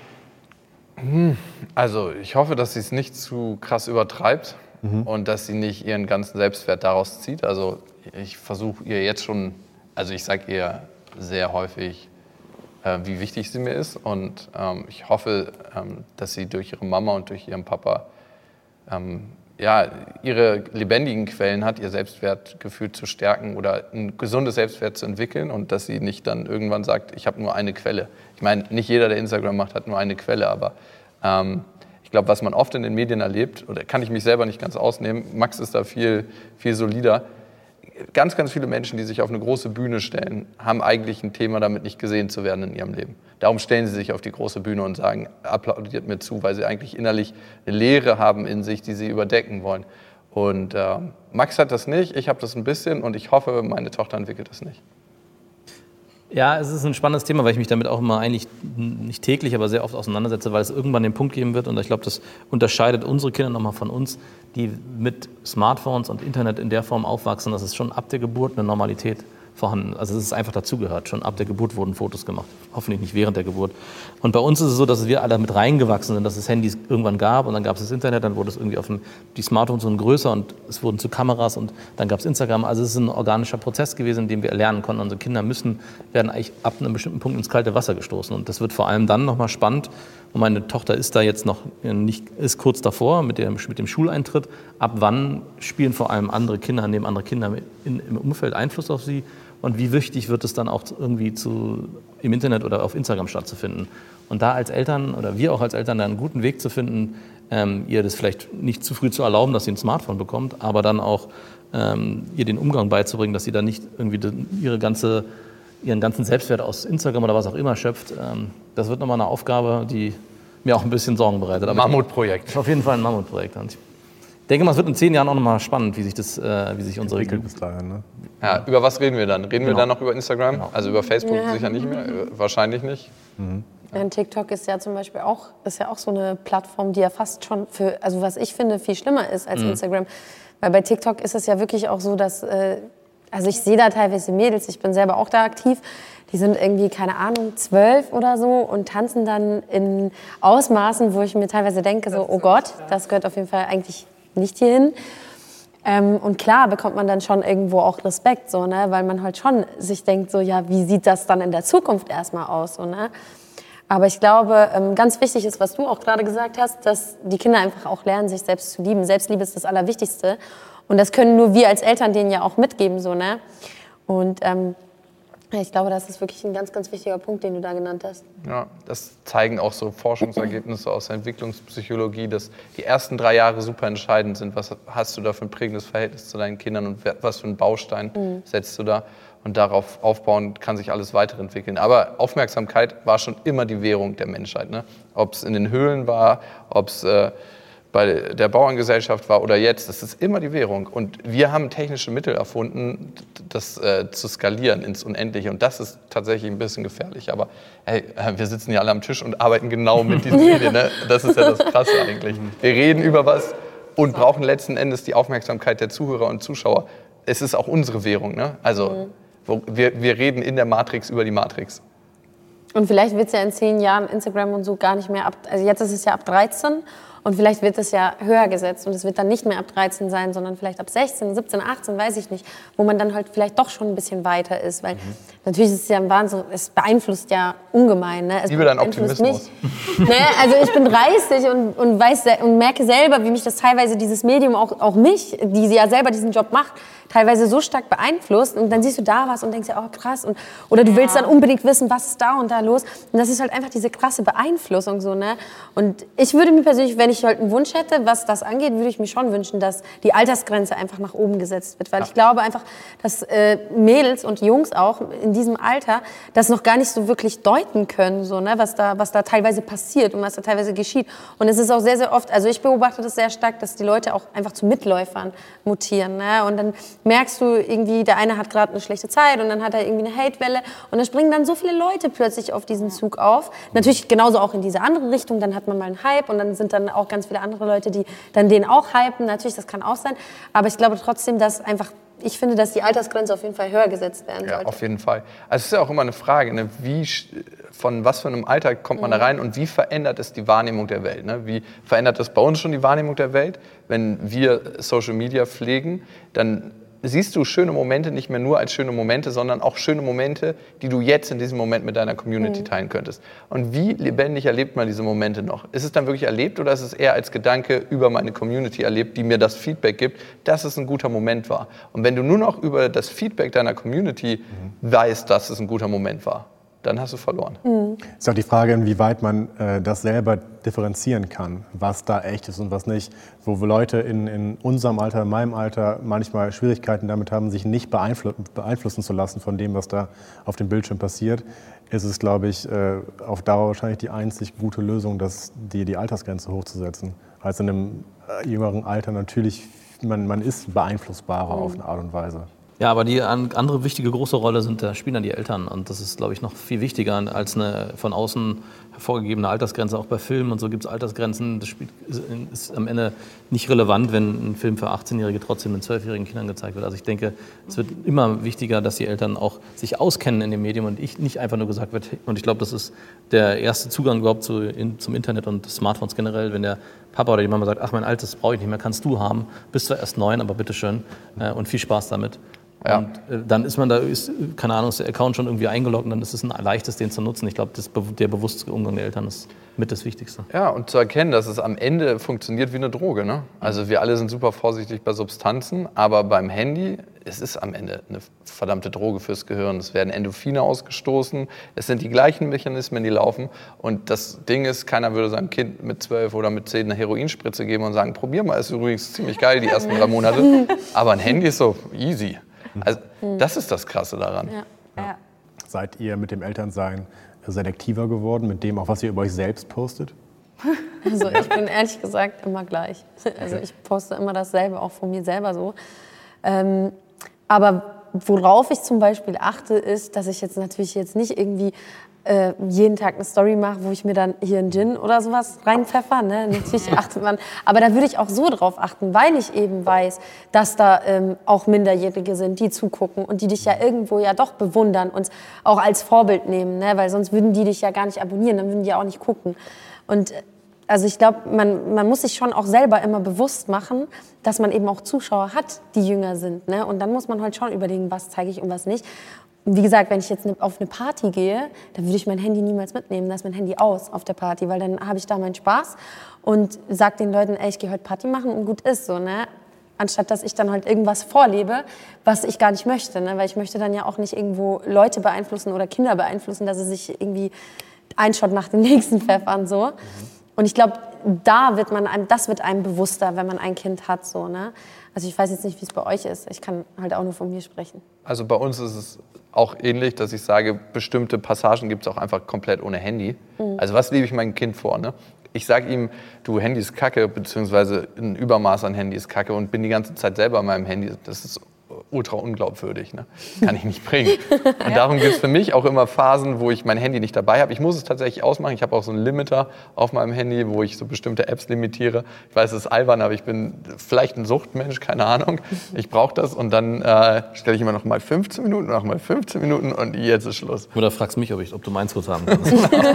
Also ich hoffe, dass sie es nicht zu krass übertreibt mhm. und dass sie nicht ihren ganzen Selbstwert daraus zieht. Also ich versuche ihr jetzt schon, also ich sage ihr sehr häufig, wie wichtig sie mir ist und ähm, ich hoffe, ähm, dass sie durch ihre Mama und durch ihren Papa ähm, ja, ihre lebendigen Quellen hat, ihr Selbstwertgefühl zu stärken oder ein gesundes Selbstwert zu entwickeln und dass sie nicht dann irgendwann sagt, ich habe nur eine Quelle. Ich meine, nicht jeder, der Instagram macht, hat nur eine Quelle, aber ähm, ich Ich glaube, was man oft in den Medien erlebt, oder kann ich mich selber nicht ganz ausnehmen, Max ist da viel, viel solider, ganz, ganz viele Menschen, die sich auf eine große Bühne stellen, haben eigentlich ein Thema damit, nicht gesehen zu werden in ihrem Leben. Darum stellen sie sich auf die große Bühne und sagen, applaudiert mir zu, weil sie eigentlich innerlich eine Leere haben in sich, die sie überdecken wollen. Und äh, Max hat das nicht, ich habe das ein bisschen und ich hoffe, meine Tochter entwickelt das nicht. Ja, es ist ein spannendes Thema, weil ich mich damit auch immer eigentlich nicht täglich, aber sehr oft auseinandersetze, weil es irgendwann den Punkt geben wird und ich glaube, das unterscheidet unsere Kinder nochmal von uns, die mit Smartphones und Internet in der Form aufwachsen, dass es schon ab der Geburt eine Normalität vorhanden. Also es ist einfach dazugehört. Schon ab der Geburt wurden Fotos gemacht. Hoffentlich nicht während der Geburt. Und bei uns ist es so, dass wir alle mit reingewachsen sind, dass es Handys irgendwann gab und dann gab es das Internet, dann wurde es irgendwie auf dem, die Smartphones wurden größer und es wurden zu Kameras und dann gab es Instagram. Also es ist ein organischer Prozess gewesen, in dem wir lernen konnten. Unsere Kinder müssen, werden eigentlich ab einem bestimmten Punkt ins kalte Wasser gestoßen. Und das wird vor allem dann nochmal spannend. Und meine Tochter ist da jetzt noch nicht, ist kurz davor mit dem, mit dem Schuleintritt. Ab wann spielen vor allem andere Kinder, nehmen andere Kinder in, im Umfeld Einfluss auf sie? Und wie wichtig wird es dann auch irgendwie zu, im Internet oder auf Instagram stattzufinden? Und da als Eltern oder wir auch als Eltern da einen guten Weg zu finden, ähm, ihr das vielleicht nicht zu früh zu erlauben, dass sie ein Smartphone bekommt, aber dann auch ähm, ihr den Umgang beizubringen, dass sie dann nicht irgendwie ihre ganze, ihren ganzen Selbstwert aus Instagram oder was auch immer schöpft. Ähm, das wird nochmal eine Aufgabe, die mir auch ein bisschen Sorgen bereitet. Aber Mammutprojekt. Ich, auf jeden Fall ein Mammutprojekt. Und ich denke mal, es wird in zehn Jahren auch nochmal spannend, wie sich, das, äh, wie sich unsere... Bis dahin, ne? Ja, über was reden wir dann? Reden Genau. wir dann noch über Instagram? Genau. Also über Facebook Ja. sicher nicht mehr? Wahrscheinlich nicht. Mhm. Ja, und TikTok ist ja zum Beispiel auch, ist ja auch so eine Plattform, die ja fast schon für, also was ich finde, viel schlimmer ist als Mhm. Instagram. Weil bei TikTok ist es ja wirklich auch so, dass, äh, also ich sehe da teilweise Mädels, ich bin selber auch da aktiv, die sind irgendwie, keine Ahnung, zwölf oder so und tanzen dann in Ausmaßen, wo ich mir teilweise denke, so, oh Gott, das gehört auf jeden Fall eigentlich nicht hierhin. Ähm, und klar bekommt man dann schon irgendwo auch Respekt, so, ne? Weil man halt schon sich denkt, so, ja, wie sieht das dann in der Zukunft erstmal aus? So, ne? Aber ich glaube, ähm, ganz wichtig ist, was du auch gerade gesagt hast, dass die Kinder einfach auch lernen, sich selbst zu lieben. Selbstliebe ist das Allerwichtigste. Und das können nur wir als Eltern denen ja auch mitgeben. So, ne? Und ähm, ich glaube, das ist wirklich ein ganz, ganz wichtiger Punkt, den du da genannt hast. Ja, das zeigen auch so Forschungsergebnisse aus der Entwicklungspsychologie, dass die ersten drei Jahre super entscheidend sind. Was hast du da für ein prägendes Verhältnis zu deinen Kindern und was für einen Baustein mhm. setzt du da? Und darauf aufbauen kann sich alles weiterentwickeln. Aber Aufmerksamkeit war schon immer die Währung der Menschheit. Ne? Ob es in den Höhlen war, ob es äh, bei der Bauerngesellschaft war oder jetzt, das ist immer die Währung. Und wir haben technische Mittel erfunden, das äh, zu skalieren ins Unendliche. Und das ist tatsächlich ein bisschen gefährlich. Aber hey, wir sitzen hier alle am Tisch und arbeiten genau mit diesen Medien. Ne? Das ist ja das Krasse eigentlich. Wir reden über was und brauchen letzten Endes die Aufmerksamkeit der Zuhörer und Zuschauer. Es ist auch unsere Währung. Ne? Also wo, wir, wir reden in der Matrix über die Matrix. Und vielleicht wird es ja in zehn Jahren Instagram und so gar nicht mehr ab, also jetzt ist es ja ab dreizehn und vielleicht wird es ja höher gesetzt und es wird dann nicht mehr ab dreizehn sein, sondern vielleicht ab sechzehn, siebzehn, achtzehn, weiß ich nicht, wo man dann halt vielleicht doch schon ein bisschen weiter ist, weil mhm. natürlich ist es ja ein Wahnsinn, es beeinflusst ja ungemein. Ne? Es Liebe deinen Optimismus. Ne? Also ich bin dreißig und, und, weiß, und merke selber, wie mich das teilweise, dieses Medium, auch, auch mich, die ja selber diesen Job macht, teilweise so stark beeinflusst und dann siehst du da was und denkst ja, oh krass, und, oder du ja. willst dann unbedingt wissen, was ist da und da los, und das ist halt einfach diese krasse Beeinflussung so, ne? Und ich würde mir persönlich, wenn ich halt einen Wunsch hätte, was das angeht, würde ich mir schon wünschen, dass die Altersgrenze einfach nach oben gesetzt wird, weil ja. ich glaube einfach, dass äh, Mädels und Jungs auch in diesem Alter das noch gar nicht so wirklich deuten können, so, ne? was da, was da teilweise passiert und was da teilweise geschieht, und es ist auch sehr, sehr oft, also ich beobachte das sehr stark, dass die Leute auch einfach zu Mitläufern mutieren, ne? Und dann merkst du irgendwie, der eine hat gerade eine schlechte Zeit und dann hat er irgendwie eine Hatewelle und dann springen dann so viele Leute plötzlich auf diesen Zug auf. Natürlich genauso auch in diese andere Richtung, dann hat man mal einen Hype und dann sind dann auch ganz viele andere Leute, die dann den auch hypen. Natürlich, das kann auch sein, aber ich glaube trotzdem, dass einfach, ich finde, dass die Altersgrenze auf jeden Fall höher gesetzt werden sollte. Ja, auf jeden Fall. Also es ist ja auch immer eine Frage, ne? Wie, von was für einem Alter kommt man mhm. da rein und wie verändert es die Wahrnehmung der Welt? Ne? Wie verändert das bei uns schon die Wahrnehmung der Welt? Wenn wir Social Media pflegen, dann siehst du schöne Momente nicht mehr nur als schöne Momente, sondern auch schöne Momente, die du jetzt in diesem Moment mit deiner Community mhm. teilen könntest. Und wie lebendig erlebt man diese Momente noch? Ist es dann wirklich erlebt oder ist es eher als Gedanke über meine Community erlebt, die mir das Feedback gibt, dass es ein guter Moment war? Und wenn du nur noch über das Feedback deiner Community mhm. weißt, dass es ein guter Moment war, dann hast du verloren. Mhm. Ist auch die Frage, inwieweit man äh, das selber differenzieren kann, was da echt ist und was nicht. Wo Leute in, in unserem Alter, in meinem Alter manchmal Schwierigkeiten damit haben, sich nicht beeinflu- beeinflussen zu lassen von dem, was da auf dem Bildschirm passiert, ist es, glaube ich, äh, auf Dauer wahrscheinlich die einzig gute Lösung, dass die, die Altersgrenze hochzusetzen. Also in einem äh, jüngeren Alter natürlich, man, man ist beeinflussbarer mhm. auf eine Art und Weise. Ja, aber die andere wichtige große Rolle sind, da spielen dann die Eltern. Und das ist, glaube ich, noch viel wichtiger als eine von außen hervorgegebene Altersgrenze. Auch bei Filmen und so gibt es Altersgrenzen. Das spielt, ist am Ende nicht relevant, wenn ein Film für achtzehnjährige trotzdem den zwölfjährigen Kindern gezeigt wird. Also ich denke, es wird immer wichtiger, dass die Eltern auch sich auskennen in dem Medium und ich nicht einfach nur gesagt wird. Und ich glaube, das ist der erste Zugang überhaupt zu, in, zum Internet und Smartphones generell, wenn der Papa oder die Mama sagt, ach, mein altes brauche ich nicht mehr, kannst du haben. Bist zwar erst neun, aber bitteschön äh, und viel Spaß damit. Ja. Und äh, dann ist man da, ist, keine Ahnung, ist der Account schon irgendwie eingeloggt und dann ist es ein leichtes, den zu nutzen. Ich glaube, der bewusste Umgang der Eltern ist mit das Wichtigste. Ja, und zu erkennen, dass es am Ende funktioniert wie eine Droge. Ne? Also wir alle sind super vorsichtig bei Substanzen, aber beim Handy, es ist am Ende eine verdammte Droge fürs Gehirn. Es werden Endorphine ausgestoßen, es sind die gleichen Mechanismen, die laufen. Und das Ding ist, keiner würde seinem Kind mit zwölf oder mit zehn eine Heroinspritze geben und sagen, probier mal, ist übrigens ziemlich geil die ersten drei Monate. Aber ein Handy ist so easy. Also das ist das Krasse daran. Ja. Ja. Seid ihr mit dem Elternsein selektiver geworden, mit dem auch, was ihr über euch selbst postet? Also ich bin ehrlich gesagt immer gleich. Also ich poste immer dasselbe, auch von mir selber so. Ähm, aber worauf ich zum Beispiel achte, ist, dass ich jetzt natürlich jetzt nicht irgendwie äh, jeden Tag eine Story mache, wo ich mir dann hier einen Gin oder sowas reinpfeffer. Ne? Natürlich achtet man. Aber da würde ich auch so drauf achten, weil ich eben weiß, dass da ähm, auch Minderjährige sind, die zugucken und die dich ja irgendwo ja doch bewundern und auch als Vorbild nehmen. Ne? Weil sonst würden die dich ja gar nicht abonnieren, dann würden die ja auch nicht gucken. Und also ich glaube, man, man muss sich schon auch selber immer bewusst machen, dass man eben auch Zuschauer hat, die jünger sind. Ne? Und dann muss man halt schon überlegen, was zeige ich und was nicht. Und wie gesagt, wenn ich jetzt auf eine Party gehe, dann würde ich mein Handy niemals mitnehmen. Da ist mein Handy aus auf der Party, weil dann habe ich da meinen Spaß und sage den Leuten, ey, ich gehe heute Party machen und gut ist so. Ne? Anstatt dass ich dann halt irgendwas vorlebe, was ich gar nicht möchte. Ne? Weil ich möchte dann ja auch nicht irgendwo Leute beeinflussen oder Kinder beeinflussen, dass sie sich irgendwie einen Shot nach dem nächsten pfeffern. So. Mhm. Und ich glaube, da wird man einem, das wird einem bewusster, wenn man ein Kind hat. So, ne? Also ich weiß jetzt nicht, wie es bei euch ist. Ich kann halt auch nur von mir sprechen. Also bei uns ist es auch ähnlich, dass ich sage, bestimmte Passagen gibt es auch einfach komplett ohne Handy. Mhm. Also was lebe ich meinem Kind vor? Ne? Ich sage ihm, du, Handy ist Kacke, beziehungsweise ein Übermaß an Handy ist Kacke und bin die ganze Zeit selber an meinem Handy. Das ist ultra unglaubwürdig, ne? Kann ich nicht bringen. Und darum gibt es für mich auch immer Phasen, wo ich mein Handy nicht dabei habe. Ich muss es tatsächlich ausmachen. Ich habe auch so einen Limiter auf meinem Handy, wo ich so bestimmte Apps limitiere. Ich weiß, es ist albern, aber ich bin vielleicht ein Suchtmensch, keine Ahnung. Ich brauche das und dann äh, stelle ich immer noch mal fünfzehn Minuten, noch mal fünfzehn Minuten und jetzt ist Schluss. Oder fragst mich, ob, ich, ob du meins kurz haben kannst.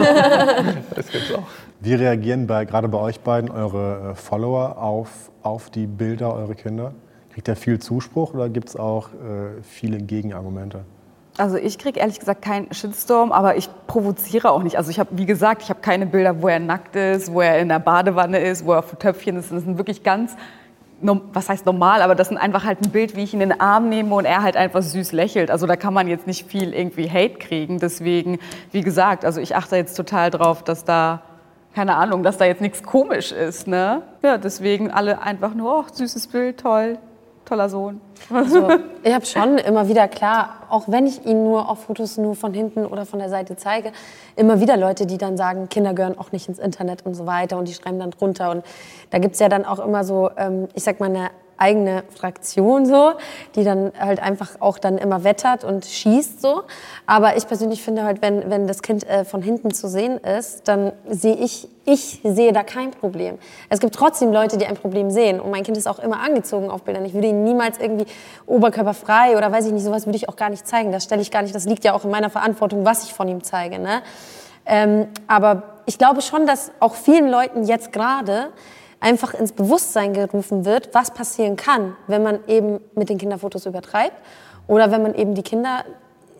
Das gibt's auch. Wie reagieren bei, gerade bei euch beiden eure äh, Follower auf, auf die Bilder eurer Kinder? Kriegt ihr viel Zuspruch oder gibt es auch äh, viele Gegenargumente? Also ich kriege ehrlich gesagt keinen Shitstorm, aber ich provoziere auch nicht. Also ich habe, wie gesagt, ich habe keine Bilder, wo er nackt ist, wo er in der Badewanne ist, wo er auf dem Töpfchen ist. Das sind wirklich ganz, was heißt normal, aber das sind einfach halt ein Bild, wie ich ihn in den Arm nehme und er halt einfach süß lächelt. Also da kann man jetzt nicht viel irgendwie Hate kriegen. Deswegen, wie gesagt, also ich achte jetzt total drauf, dass da, keine Ahnung, dass da jetzt nichts komisch ist. Ne? Ja, deswegen alle einfach nur, oh, süßes Bild, toll. Toller Sohn. Also, ich habe schon immer wieder, klar, auch wenn ich ihn nur auf Fotos nur von hinten oder von der Seite zeige, immer wieder Leute, die dann sagen, Kinder gehören auch nicht ins Internet und so weiter und die schreiben dann drunter. Und da gibt es ja dann auch immer so, ähm, ich sag mal, eine eigene Fraktion so, die dann halt einfach auch dann immer wettert und schießt so. Aber ich persönlich finde halt, wenn, wenn das Kind äh, von hinten zu sehen ist, dann sehe ich, ich sehe da kein Problem. Es gibt trotzdem Leute, die ein Problem sehen und mein Kind ist auch immer angezogen auf Bildern. Ich würde ihn niemals irgendwie oberkörperfrei oder weiß ich nicht, sowas würde ich auch gar nicht zeigen. Das stelle ich gar nicht, das liegt ja auch in meiner Verantwortung, was ich von ihm zeige. Ne? Ähm, aber ich glaube schon, dass auch vielen Leuten jetzt gerade einfach ins Bewusstsein gerufen wird, was passieren kann, wenn man eben mit den Kinderfotos übertreibt oder wenn man eben die Kinder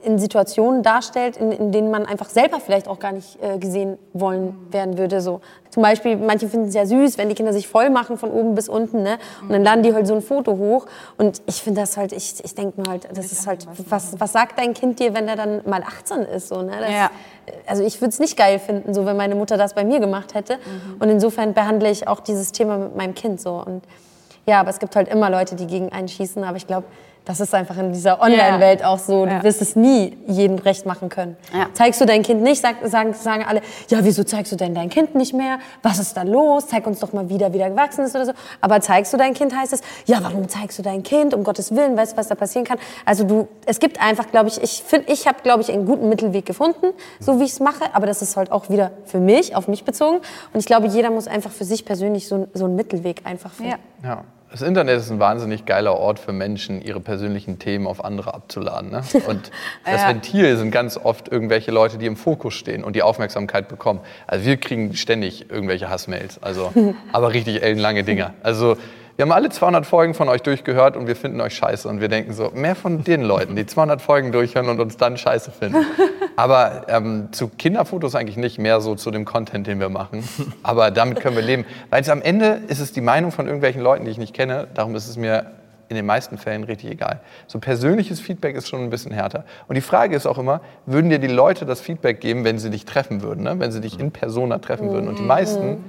in Situationen darstellt, in, in denen man einfach selber vielleicht auch gar nicht äh, gesehen wollen werden würde. So. Zum Beispiel, manche finden es ja süß, wenn die Kinder sich voll machen von oben bis unten, ne? Und dann laden die halt so ein Foto hoch. Und ich finde das halt, ich, ich denke mir halt, das ist halt, was, was sagt dein Kind dir, wenn er dann mal achtzehn ist? So, ne? Das, Ja. Also ich würde es nicht geil finden, so, wenn meine Mutter das bei mir gemacht hätte. Mhm. Und insofern behandle ich auch dieses Thema mit meinem Kind so. Und ja, aber es gibt halt immer Leute, die gegen einen schießen. Aber ich glaube, das ist einfach in dieser Online-Welt auch so. Du Ja. wirst es nie jedem recht machen können. Ja. Zeigst du dein Kind nicht, sag, sagen, sagen alle, ja, wieso zeigst du denn dein Kind nicht mehr? Was ist da los? Zeig uns doch mal wieder, wie der gewachsen ist oder so. Aber zeigst du dein Kind, heißt es, ja, warum zeigst du dein Kind? Um Gottes Willen, weißt du, was da passieren kann? Also du, es gibt einfach, glaube ich, ich finde, ich habe, glaube ich, einen guten Mittelweg gefunden, so wie ich es mache. Aber das ist halt auch wieder für mich, auf mich bezogen. Und ich glaube, jeder muss einfach für sich persönlich so, so einen Mittelweg einfach finden. Ja. Ja. Das Internet ist ein wahnsinnig geiler Ort für Menschen, ihre persönlichen Themen auf andere abzuladen. Ne? Und das Ja. Ventil sind ganz oft irgendwelche Leute, die im Fokus stehen und die Aufmerksamkeit bekommen. Also wir kriegen ständig irgendwelche Hassmails, also, aber richtig ellenlange Dinger. Also wir haben alle zweihundert Folgen von euch durchgehört und wir finden euch scheiße. Und wir denken so, mehr von den Leuten, die zweihundert Folgen durchhören und uns dann scheiße finden. Aber ähm, zu Kinderfotos eigentlich nicht, mehr so zu dem Content, den wir machen. Aber damit können wir leben. Weil es am Ende ist es die Meinung von irgendwelchen Leuten, die ich nicht kenne. Darum ist es mir in den meisten Fällen richtig egal. So persönliches Feedback ist schon ein bisschen härter. Und die Frage ist auch immer, würden dir die Leute das Feedback geben, wenn sie dich treffen würden, ne? Wenn sie dich in Persona treffen würden? Und die meisten,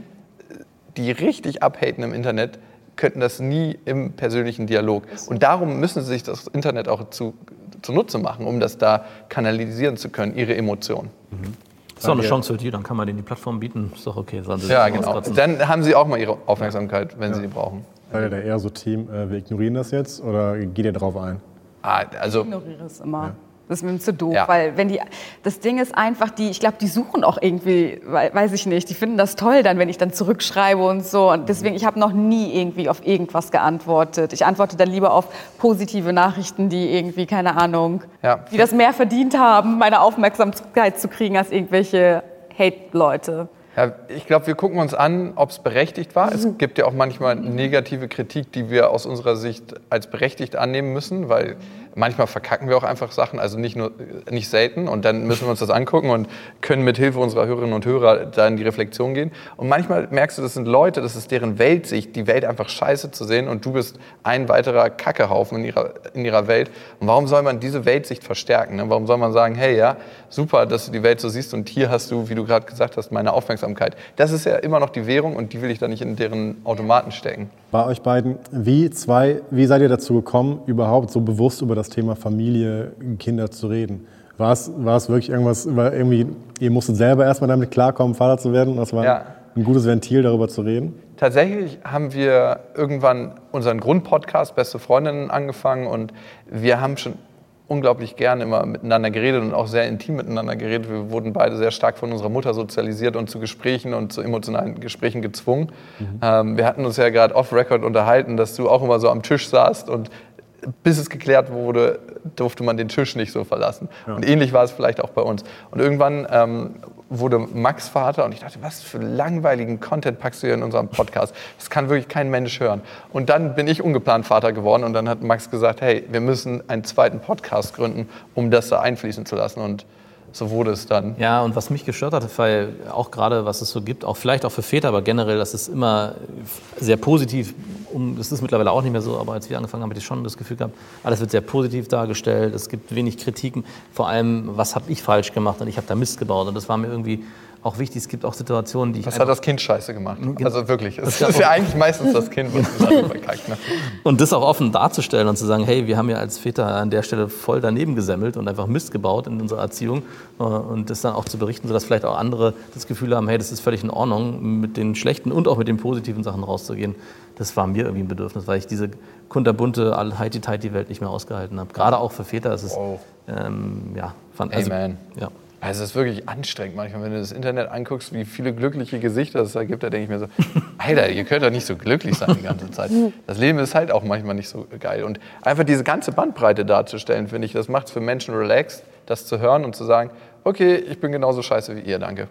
die richtig abhaten im Internet, könnten das nie im persönlichen Dialog. Und darum müssen sie sich das Internet auch zu, zunutze machen, um das da kanalisieren zu können, ihre Emotionen. Mhm. Das ist doch eine Chance für die, dann kann man denen die Plattform bieten. Ist doch okay. Sollen sie Ja, sich genau. auskotzen. Dann haben sie auch mal ihre Aufmerksamkeit, wenn ja. sie die brauchen. Seid ihr da eher so Team, äh, wir ignorieren das jetzt oder geht ihr drauf ein? Ah, also, Ich ignoriere es immer. Ja. Das ist mir zu doof, Ja. weil wenn die, das Ding ist einfach, die, ich glaube, die suchen auch irgendwie, weiß ich nicht, die finden das toll dann, wenn ich dann zurückschreibe und so. Und deswegen, ich habe noch nie irgendwie auf irgendwas geantwortet. Ich antworte dann lieber auf positive Nachrichten, die irgendwie, keine Ahnung, Ja. die das mehr verdient haben, meine Aufmerksamkeit zu kriegen als irgendwelche Hate-Leute. Ja, ich glaube, wir gucken uns an, ob es berechtigt war. Es gibt ja auch manchmal negative Kritik, die wir aus unserer Sicht als berechtigt annehmen müssen, weil manchmal verkacken wir auch einfach Sachen, also nicht nur nicht selten. Und dann müssen wir uns das angucken und können mit Hilfe unserer Hörerinnen und Hörer da in die Reflexion gehen. Und manchmal merkst du, das sind Leute, das ist deren Weltsicht, die Welt einfach scheiße zu sehen. Und du bist ein weiterer Kackehaufen in ihrer, in ihrer Welt. Und warum soll man diese Weltsicht verstärken? Ne? Warum soll man sagen, hey, ja, super, dass du die Welt so siehst und hier hast du, wie du gerade gesagt hast, meine Aufmerksamkeit. Das ist ja immer noch die Währung und die will ich da nicht in deren Automaten stecken. Bei euch beiden, wie, zwei, wie seid ihr dazu gekommen, überhaupt so bewusst über das Thema Familie, Kinder zu reden? War es, war es wirklich irgendwas, war irgendwie, ihr musstet selber erstmal damit klarkommen, Vater zu werden? Das war Ja. ein gutes Ventil, darüber zu reden? Tatsächlich haben wir irgendwann unseren Grundpodcast Beste Freundinnen angefangen und wir haben schon unglaublich gern immer miteinander geredet und auch sehr intim miteinander geredet. Wir wurden beide sehr stark von unserer Mutter sozialisiert und zu Gesprächen und zu emotionalen Gesprächen gezwungen. Mhm. Ähm, wir hatten uns ja gerade off-Record unterhalten, dass du auch immer so am Tisch saßt und bis es geklärt wurde, durfte man den Tisch nicht so verlassen. Ja. Und ähnlich war es vielleicht auch bei uns. Und irgendwann ähm, wurde Max Vater und ich dachte, was für langweiligen Content packst du hier in unserem Podcast? Das kann wirklich kein Mensch hören. Und dann bin ich ungeplant Vater geworden und dann hat Max gesagt, hey, wir müssen einen zweiten Podcast gründen, um das da einfließen zu lassen. Und so wurde es dann. Ja, und was mich gestört hat, weil auch gerade, was es so gibt, auch vielleicht auch für Väter, aber generell, das ist immer sehr positiv, um, das ist mittlerweile auch nicht mehr so, aber als wir angefangen haben, hatte ich schon das Gefühl gehabt, alles wird sehr positiv dargestellt, es gibt wenig Kritiken, vor allem, was habe ich falsch gemacht und ich habe da Mist gebaut und das war mir irgendwie auch wichtig, es gibt auch Situationen, die ich Was hat das Kind scheiße gemacht? Also wirklich, es ist ja eigentlich meistens das Kind, was das verkackt. Ne? Und das auch offen darzustellen und zu sagen, hey, wir haben ja als Väter an der Stelle voll daneben gesemmelt und einfach Mist gebaut in unserer Erziehung und das dann auch zu berichten, sodass vielleicht auch andere das Gefühl haben, hey, das ist völlig in Ordnung, mit den schlechten und auch mit den positiven Sachen rauszugehen. Das war mir irgendwie ein Bedürfnis, weil ich diese kunterbunte, heiti-teiti-Welt nicht mehr ausgehalten habe. Gerade auch für Väter ist es, oh. ähm, ja, fand also, Amen. Ja. Also es ist wirklich anstrengend manchmal, wenn du das Internet anguckst, wie viele glückliche Gesichter es da gibt, da denke ich mir so, Alter, ihr könnt doch nicht so glücklich sein die ganze Zeit. Das Leben ist halt auch manchmal nicht so geil. Und einfach diese ganze Bandbreite darzustellen, finde ich, das macht es für Menschen relaxed, das zu hören und zu sagen, okay, ich bin genauso scheiße wie ihr, danke.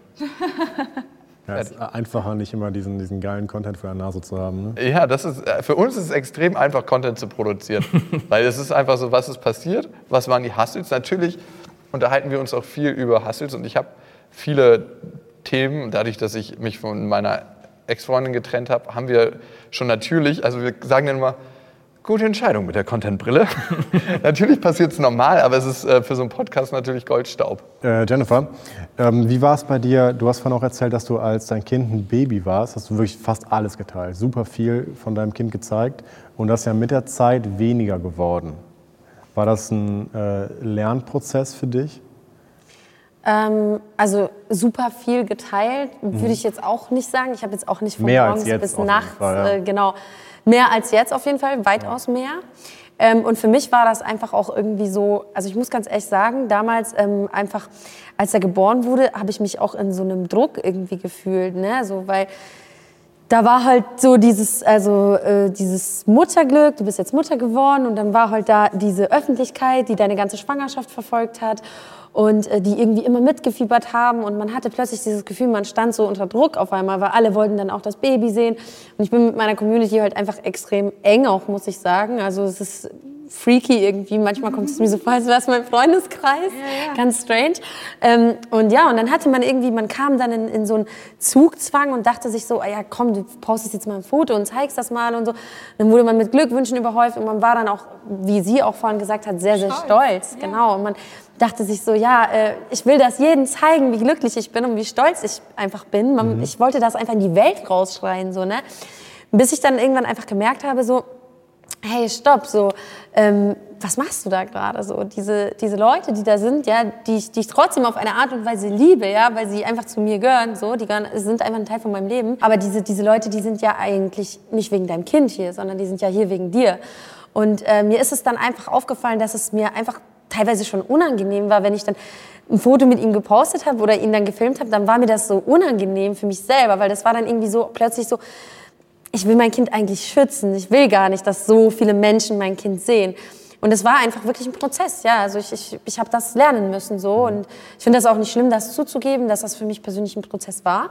Ja, es ist einfacher, nicht immer diesen, diesen geilen Content vor der Nase zu haben. Ne? Ja, das ist, für uns ist es extrem einfach, Content zu produzieren. Weil es ist einfach so, was ist passiert, was waren die Hassels. Natürlich unterhalten wir uns auch viel über Hustles und ich habe viele Themen, dadurch, dass ich mich von meiner Ex-Freundin getrennt habe, haben wir schon natürlich, also wir sagen dann immer, gute Entscheidung mit der Content-Brille. Natürlich passiert es normal, aber es ist äh, für so einen Podcast natürlich Goldstaub. Äh, Jennifer, ähm, wie war es bei dir? Du hast vorhin auch erzählt, dass du als dein Kind ein Baby warst, hast du wirklich fast alles geteilt, super viel von deinem Kind gezeigt und das ist ja mit der Zeit weniger geworden. War das ein äh, Lernprozess für dich? Ähm, also super viel geteilt, mhm. würde ich jetzt auch nicht sagen. Ich habe jetzt auch nicht von mehr morgens als jetzt bis auf nachts, jeden Fall, ja. äh, genau, mehr als jetzt auf jeden Fall, weitaus ja. mehr. Ähm, und für mich war das einfach auch irgendwie so, also ich muss ganz ehrlich sagen, damals ähm, einfach, als er geboren wurde, habe ich mich auch in so einem Druck irgendwie gefühlt, ne, so, weil da war halt so dieses, also äh, dieses Mutterglück, du bist jetzt Mutter geworden und dann war halt da diese Öffentlichkeit, die deine ganze Schwangerschaft verfolgt hat und äh, die irgendwie immer mitgefiebert haben und man hatte plötzlich dieses Gefühl, man stand so unter Druck auf einmal, weil alle wollten dann auch das Baby sehen und ich bin mit meiner Community halt einfach extrem eng auch, muss ich sagen, also es ist freaky irgendwie, manchmal kommt es mir so vor, als wäre es mein Freundeskreis, ja, ja. ganz strange. Ähm, und ja, und dann hatte man irgendwie, man kam dann in, in so einen Zugzwang und dachte sich so, ah ja komm, du postest jetzt mal ein Foto und zeigst das mal und so. Und dann wurde man mit Glückwünschen überhäuft und man war dann auch, wie sie auch vorhin gesagt hat, sehr, sehr stolz. stolz. Ja. Genau. Und man dachte sich so, ja, äh, ich will das jedem zeigen, wie glücklich ich bin und wie stolz ich einfach bin. Man, mhm. Ich wollte das einfach in die Welt rausschreien, so, ne? Bis ich dann irgendwann einfach gemerkt habe, so, hey, stopp, so, ähm, was machst du da gerade? So, diese, diese Leute, die da sind, ja, die, ich, die ich trotzdem auf eine Art und Weise liebe, ja, weil sie einfach zu mir gehören, so, die gehören, sind einfach ein Teil von meinem Leben. Aber diese, diese Leute, die sind ja eigentlich nicht wegen deinem Kind hier, sondern die sind ja hier wegen dir. Und äh, mir ist es dann einfach aufgefallen, dass es mir einfach teilweise schon unangenehm war, wenn ich dann ein Foto mit ihm gepostet habe oder ihn dann gefilmt habe, dann war mir das so unangenehm für mich selber, weil das war dann irgendwie so plötzlich so, ich will mein Kind eigentlich schützen. Ich will gar nicht, dass so viele Menschen mein Kind sehen. Und es war einfach wirklich ein Prozess. Ja, also ich, ich, ich habe das lernen müssen so. Und ich finde das auch nicht schlimm, das zuzugeben, dass das für mich persönlich ein Prozess war.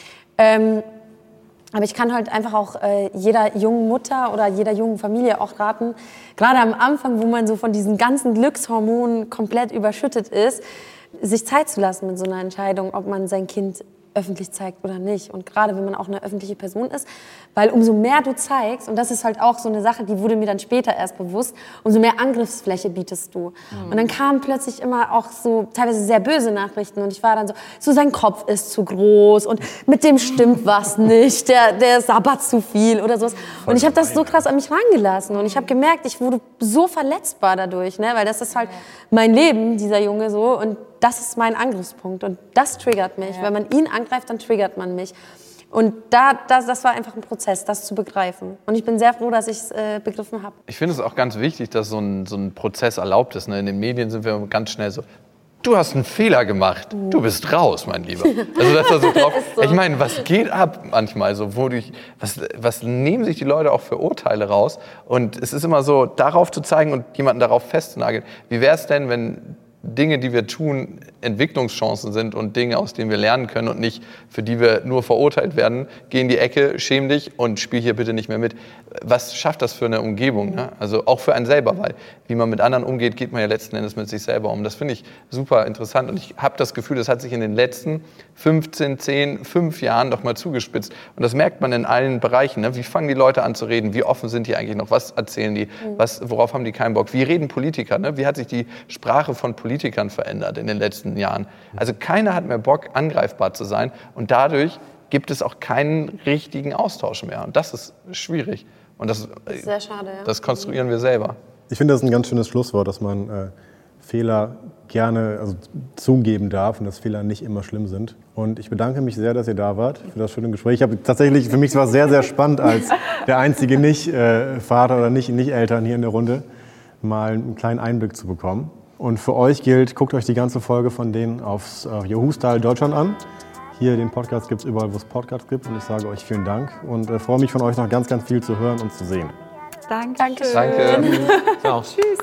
Ähm, aber ich kann halt einfach auch äh, jeder jungen Mutter oder jeder jungen Familie auch raten, gerade am Anfang, wo man so von diesen ganzen Glückshormonen komplett überschüttet ist, sich Zeit zu lassen mit so einer Entscheidung, ob man sein Kind öffentlich zeigt oder nicht. Und gerade wenn man auch eine öffentliche Person ist, weil umso mehr du zeigst, und das ist halt auch so eine Sache, die wurde mir dann später erst bewusst, umso mehr Angriffsfläche bietest du. Mhm. Und dann kamen plötzlich immer auch so teilweise sehr böse Nachrichten und ich war dann so, so sein Kopf ist zu groß und mit dem stimmt was nicht, der, der sabbert zu viel oder sowas. Und ich habe das so krass an mich rangelassen und ich habe gemerkt, ich wurde so verletzbar dadurch, ne? Weil das ist halt mein Leben, dieser Junge so, und das ist mein Angriffspunkt und das triggert mich. Ja. Wenn man ihn angreift, dann triggert man mich. Und da, das, das war einfach ein Prozess, das zu begreifen. Und ich bin sehr froh, dass ich es äh, begriffen habe. Ich finde es auch ganz wichtig, dass so ein, so ein Prozess erlaubt ist. Ne? In den Medien sind wir ganz schnell so, du hast einen Fehler gemacht, du bist raus, mein Lieber. Also das war so drauf. So. Ich meine, was geht ab manchmal so, wodurch, was, was nehmen sich die Leute auch für Urteile raus? Und es ist immer so, darauf zu zeigen und jemanden darauf festzunageln. Wie wäre es denn, wenn Dinge, die wir tun, Entwicklungschancen sind und Dinge, aus denen wir lernen können und nicht, für die wir nur verurteilt werden, geh in die Ecke, schäm dich und spiel hier bitte nicht mehr mit. Was schafft das für eine Umgebung? Ne? Also auch für einen selber, weil wie man mit anderen umgeht, geht man ja letzten Endes mit sich selber um. Das finde ich super interessant und ich habe das Gefühl, das hat sich in den letzten fünfzehn, zehn, fünf Jahren doch mal zugespitzt und das merkt man in allen Bereichen. Ne? Wie fangen die Leute an zu reden? Wie offen sind die eigentlich noch? Was erzählen die? Was, worauf haben die keinen Bock? Wie reden Politiker? Ne? Wie hat sich die Sprache von Politikern verändert in den letzten Jahren? Also keiner hat mehr Bock, angreifbar zu sein und dadurch gibt es auch keinen richtigen Austausch mehr und das ist schwierig und das, das ist sehr schade, ja. Das konstruieren wir selber. Ich finde, das ist ein ganz schönes Schlusswort, dass man äh, Fehler gerne also, zugeben darf und dass Fehler nicht immer schlimm sind. Und ich bedanke mich sehr, dass ihr da wart für das schöne Gespräch. Ich habe tatsächlich, für mich war es sehr, sehr spannend, als der einzige Nicht-Vater oder nicht, Nicht-Eltern hier in der Runde mal einen kleinen Einblick zu bekommen. Und für euch gilt, guckt euch die ganze Folge von denen auf Yahoo Style Deutschland an. Hier den Podcast gibt es überall, wo es Podcasts gibt. Und ich sage euch vielen Dank und äh, freue mich von euch noch ganz, ganz viel zu hören und zu sehen. Danke. Dankeschön. Danke. Ciao. Tschüss.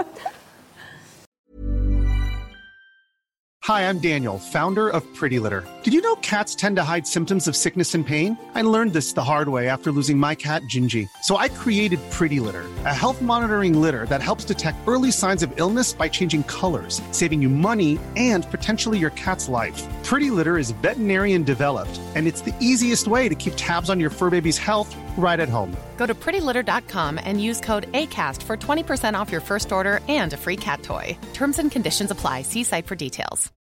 Hi, I'm Daniel, founder of Pretty Litter. Did you know cats tend to hide symptoms of sickness and pain? I learned this the hard way after losing my cat, Gingy. So I created Pretty Litter, a health monitoring litter that helps detect early signs of illness by changing colors, saving you money and potentially your cat's life. Pretty Litter is veterinarian developed, and it's the easiest way to keep tabs on your fur baby's health right at home. Go to pretty litter dot com and use code ACAST for twenty percent off your first order and a free cat toy. Terms and conditions apply. See site for details.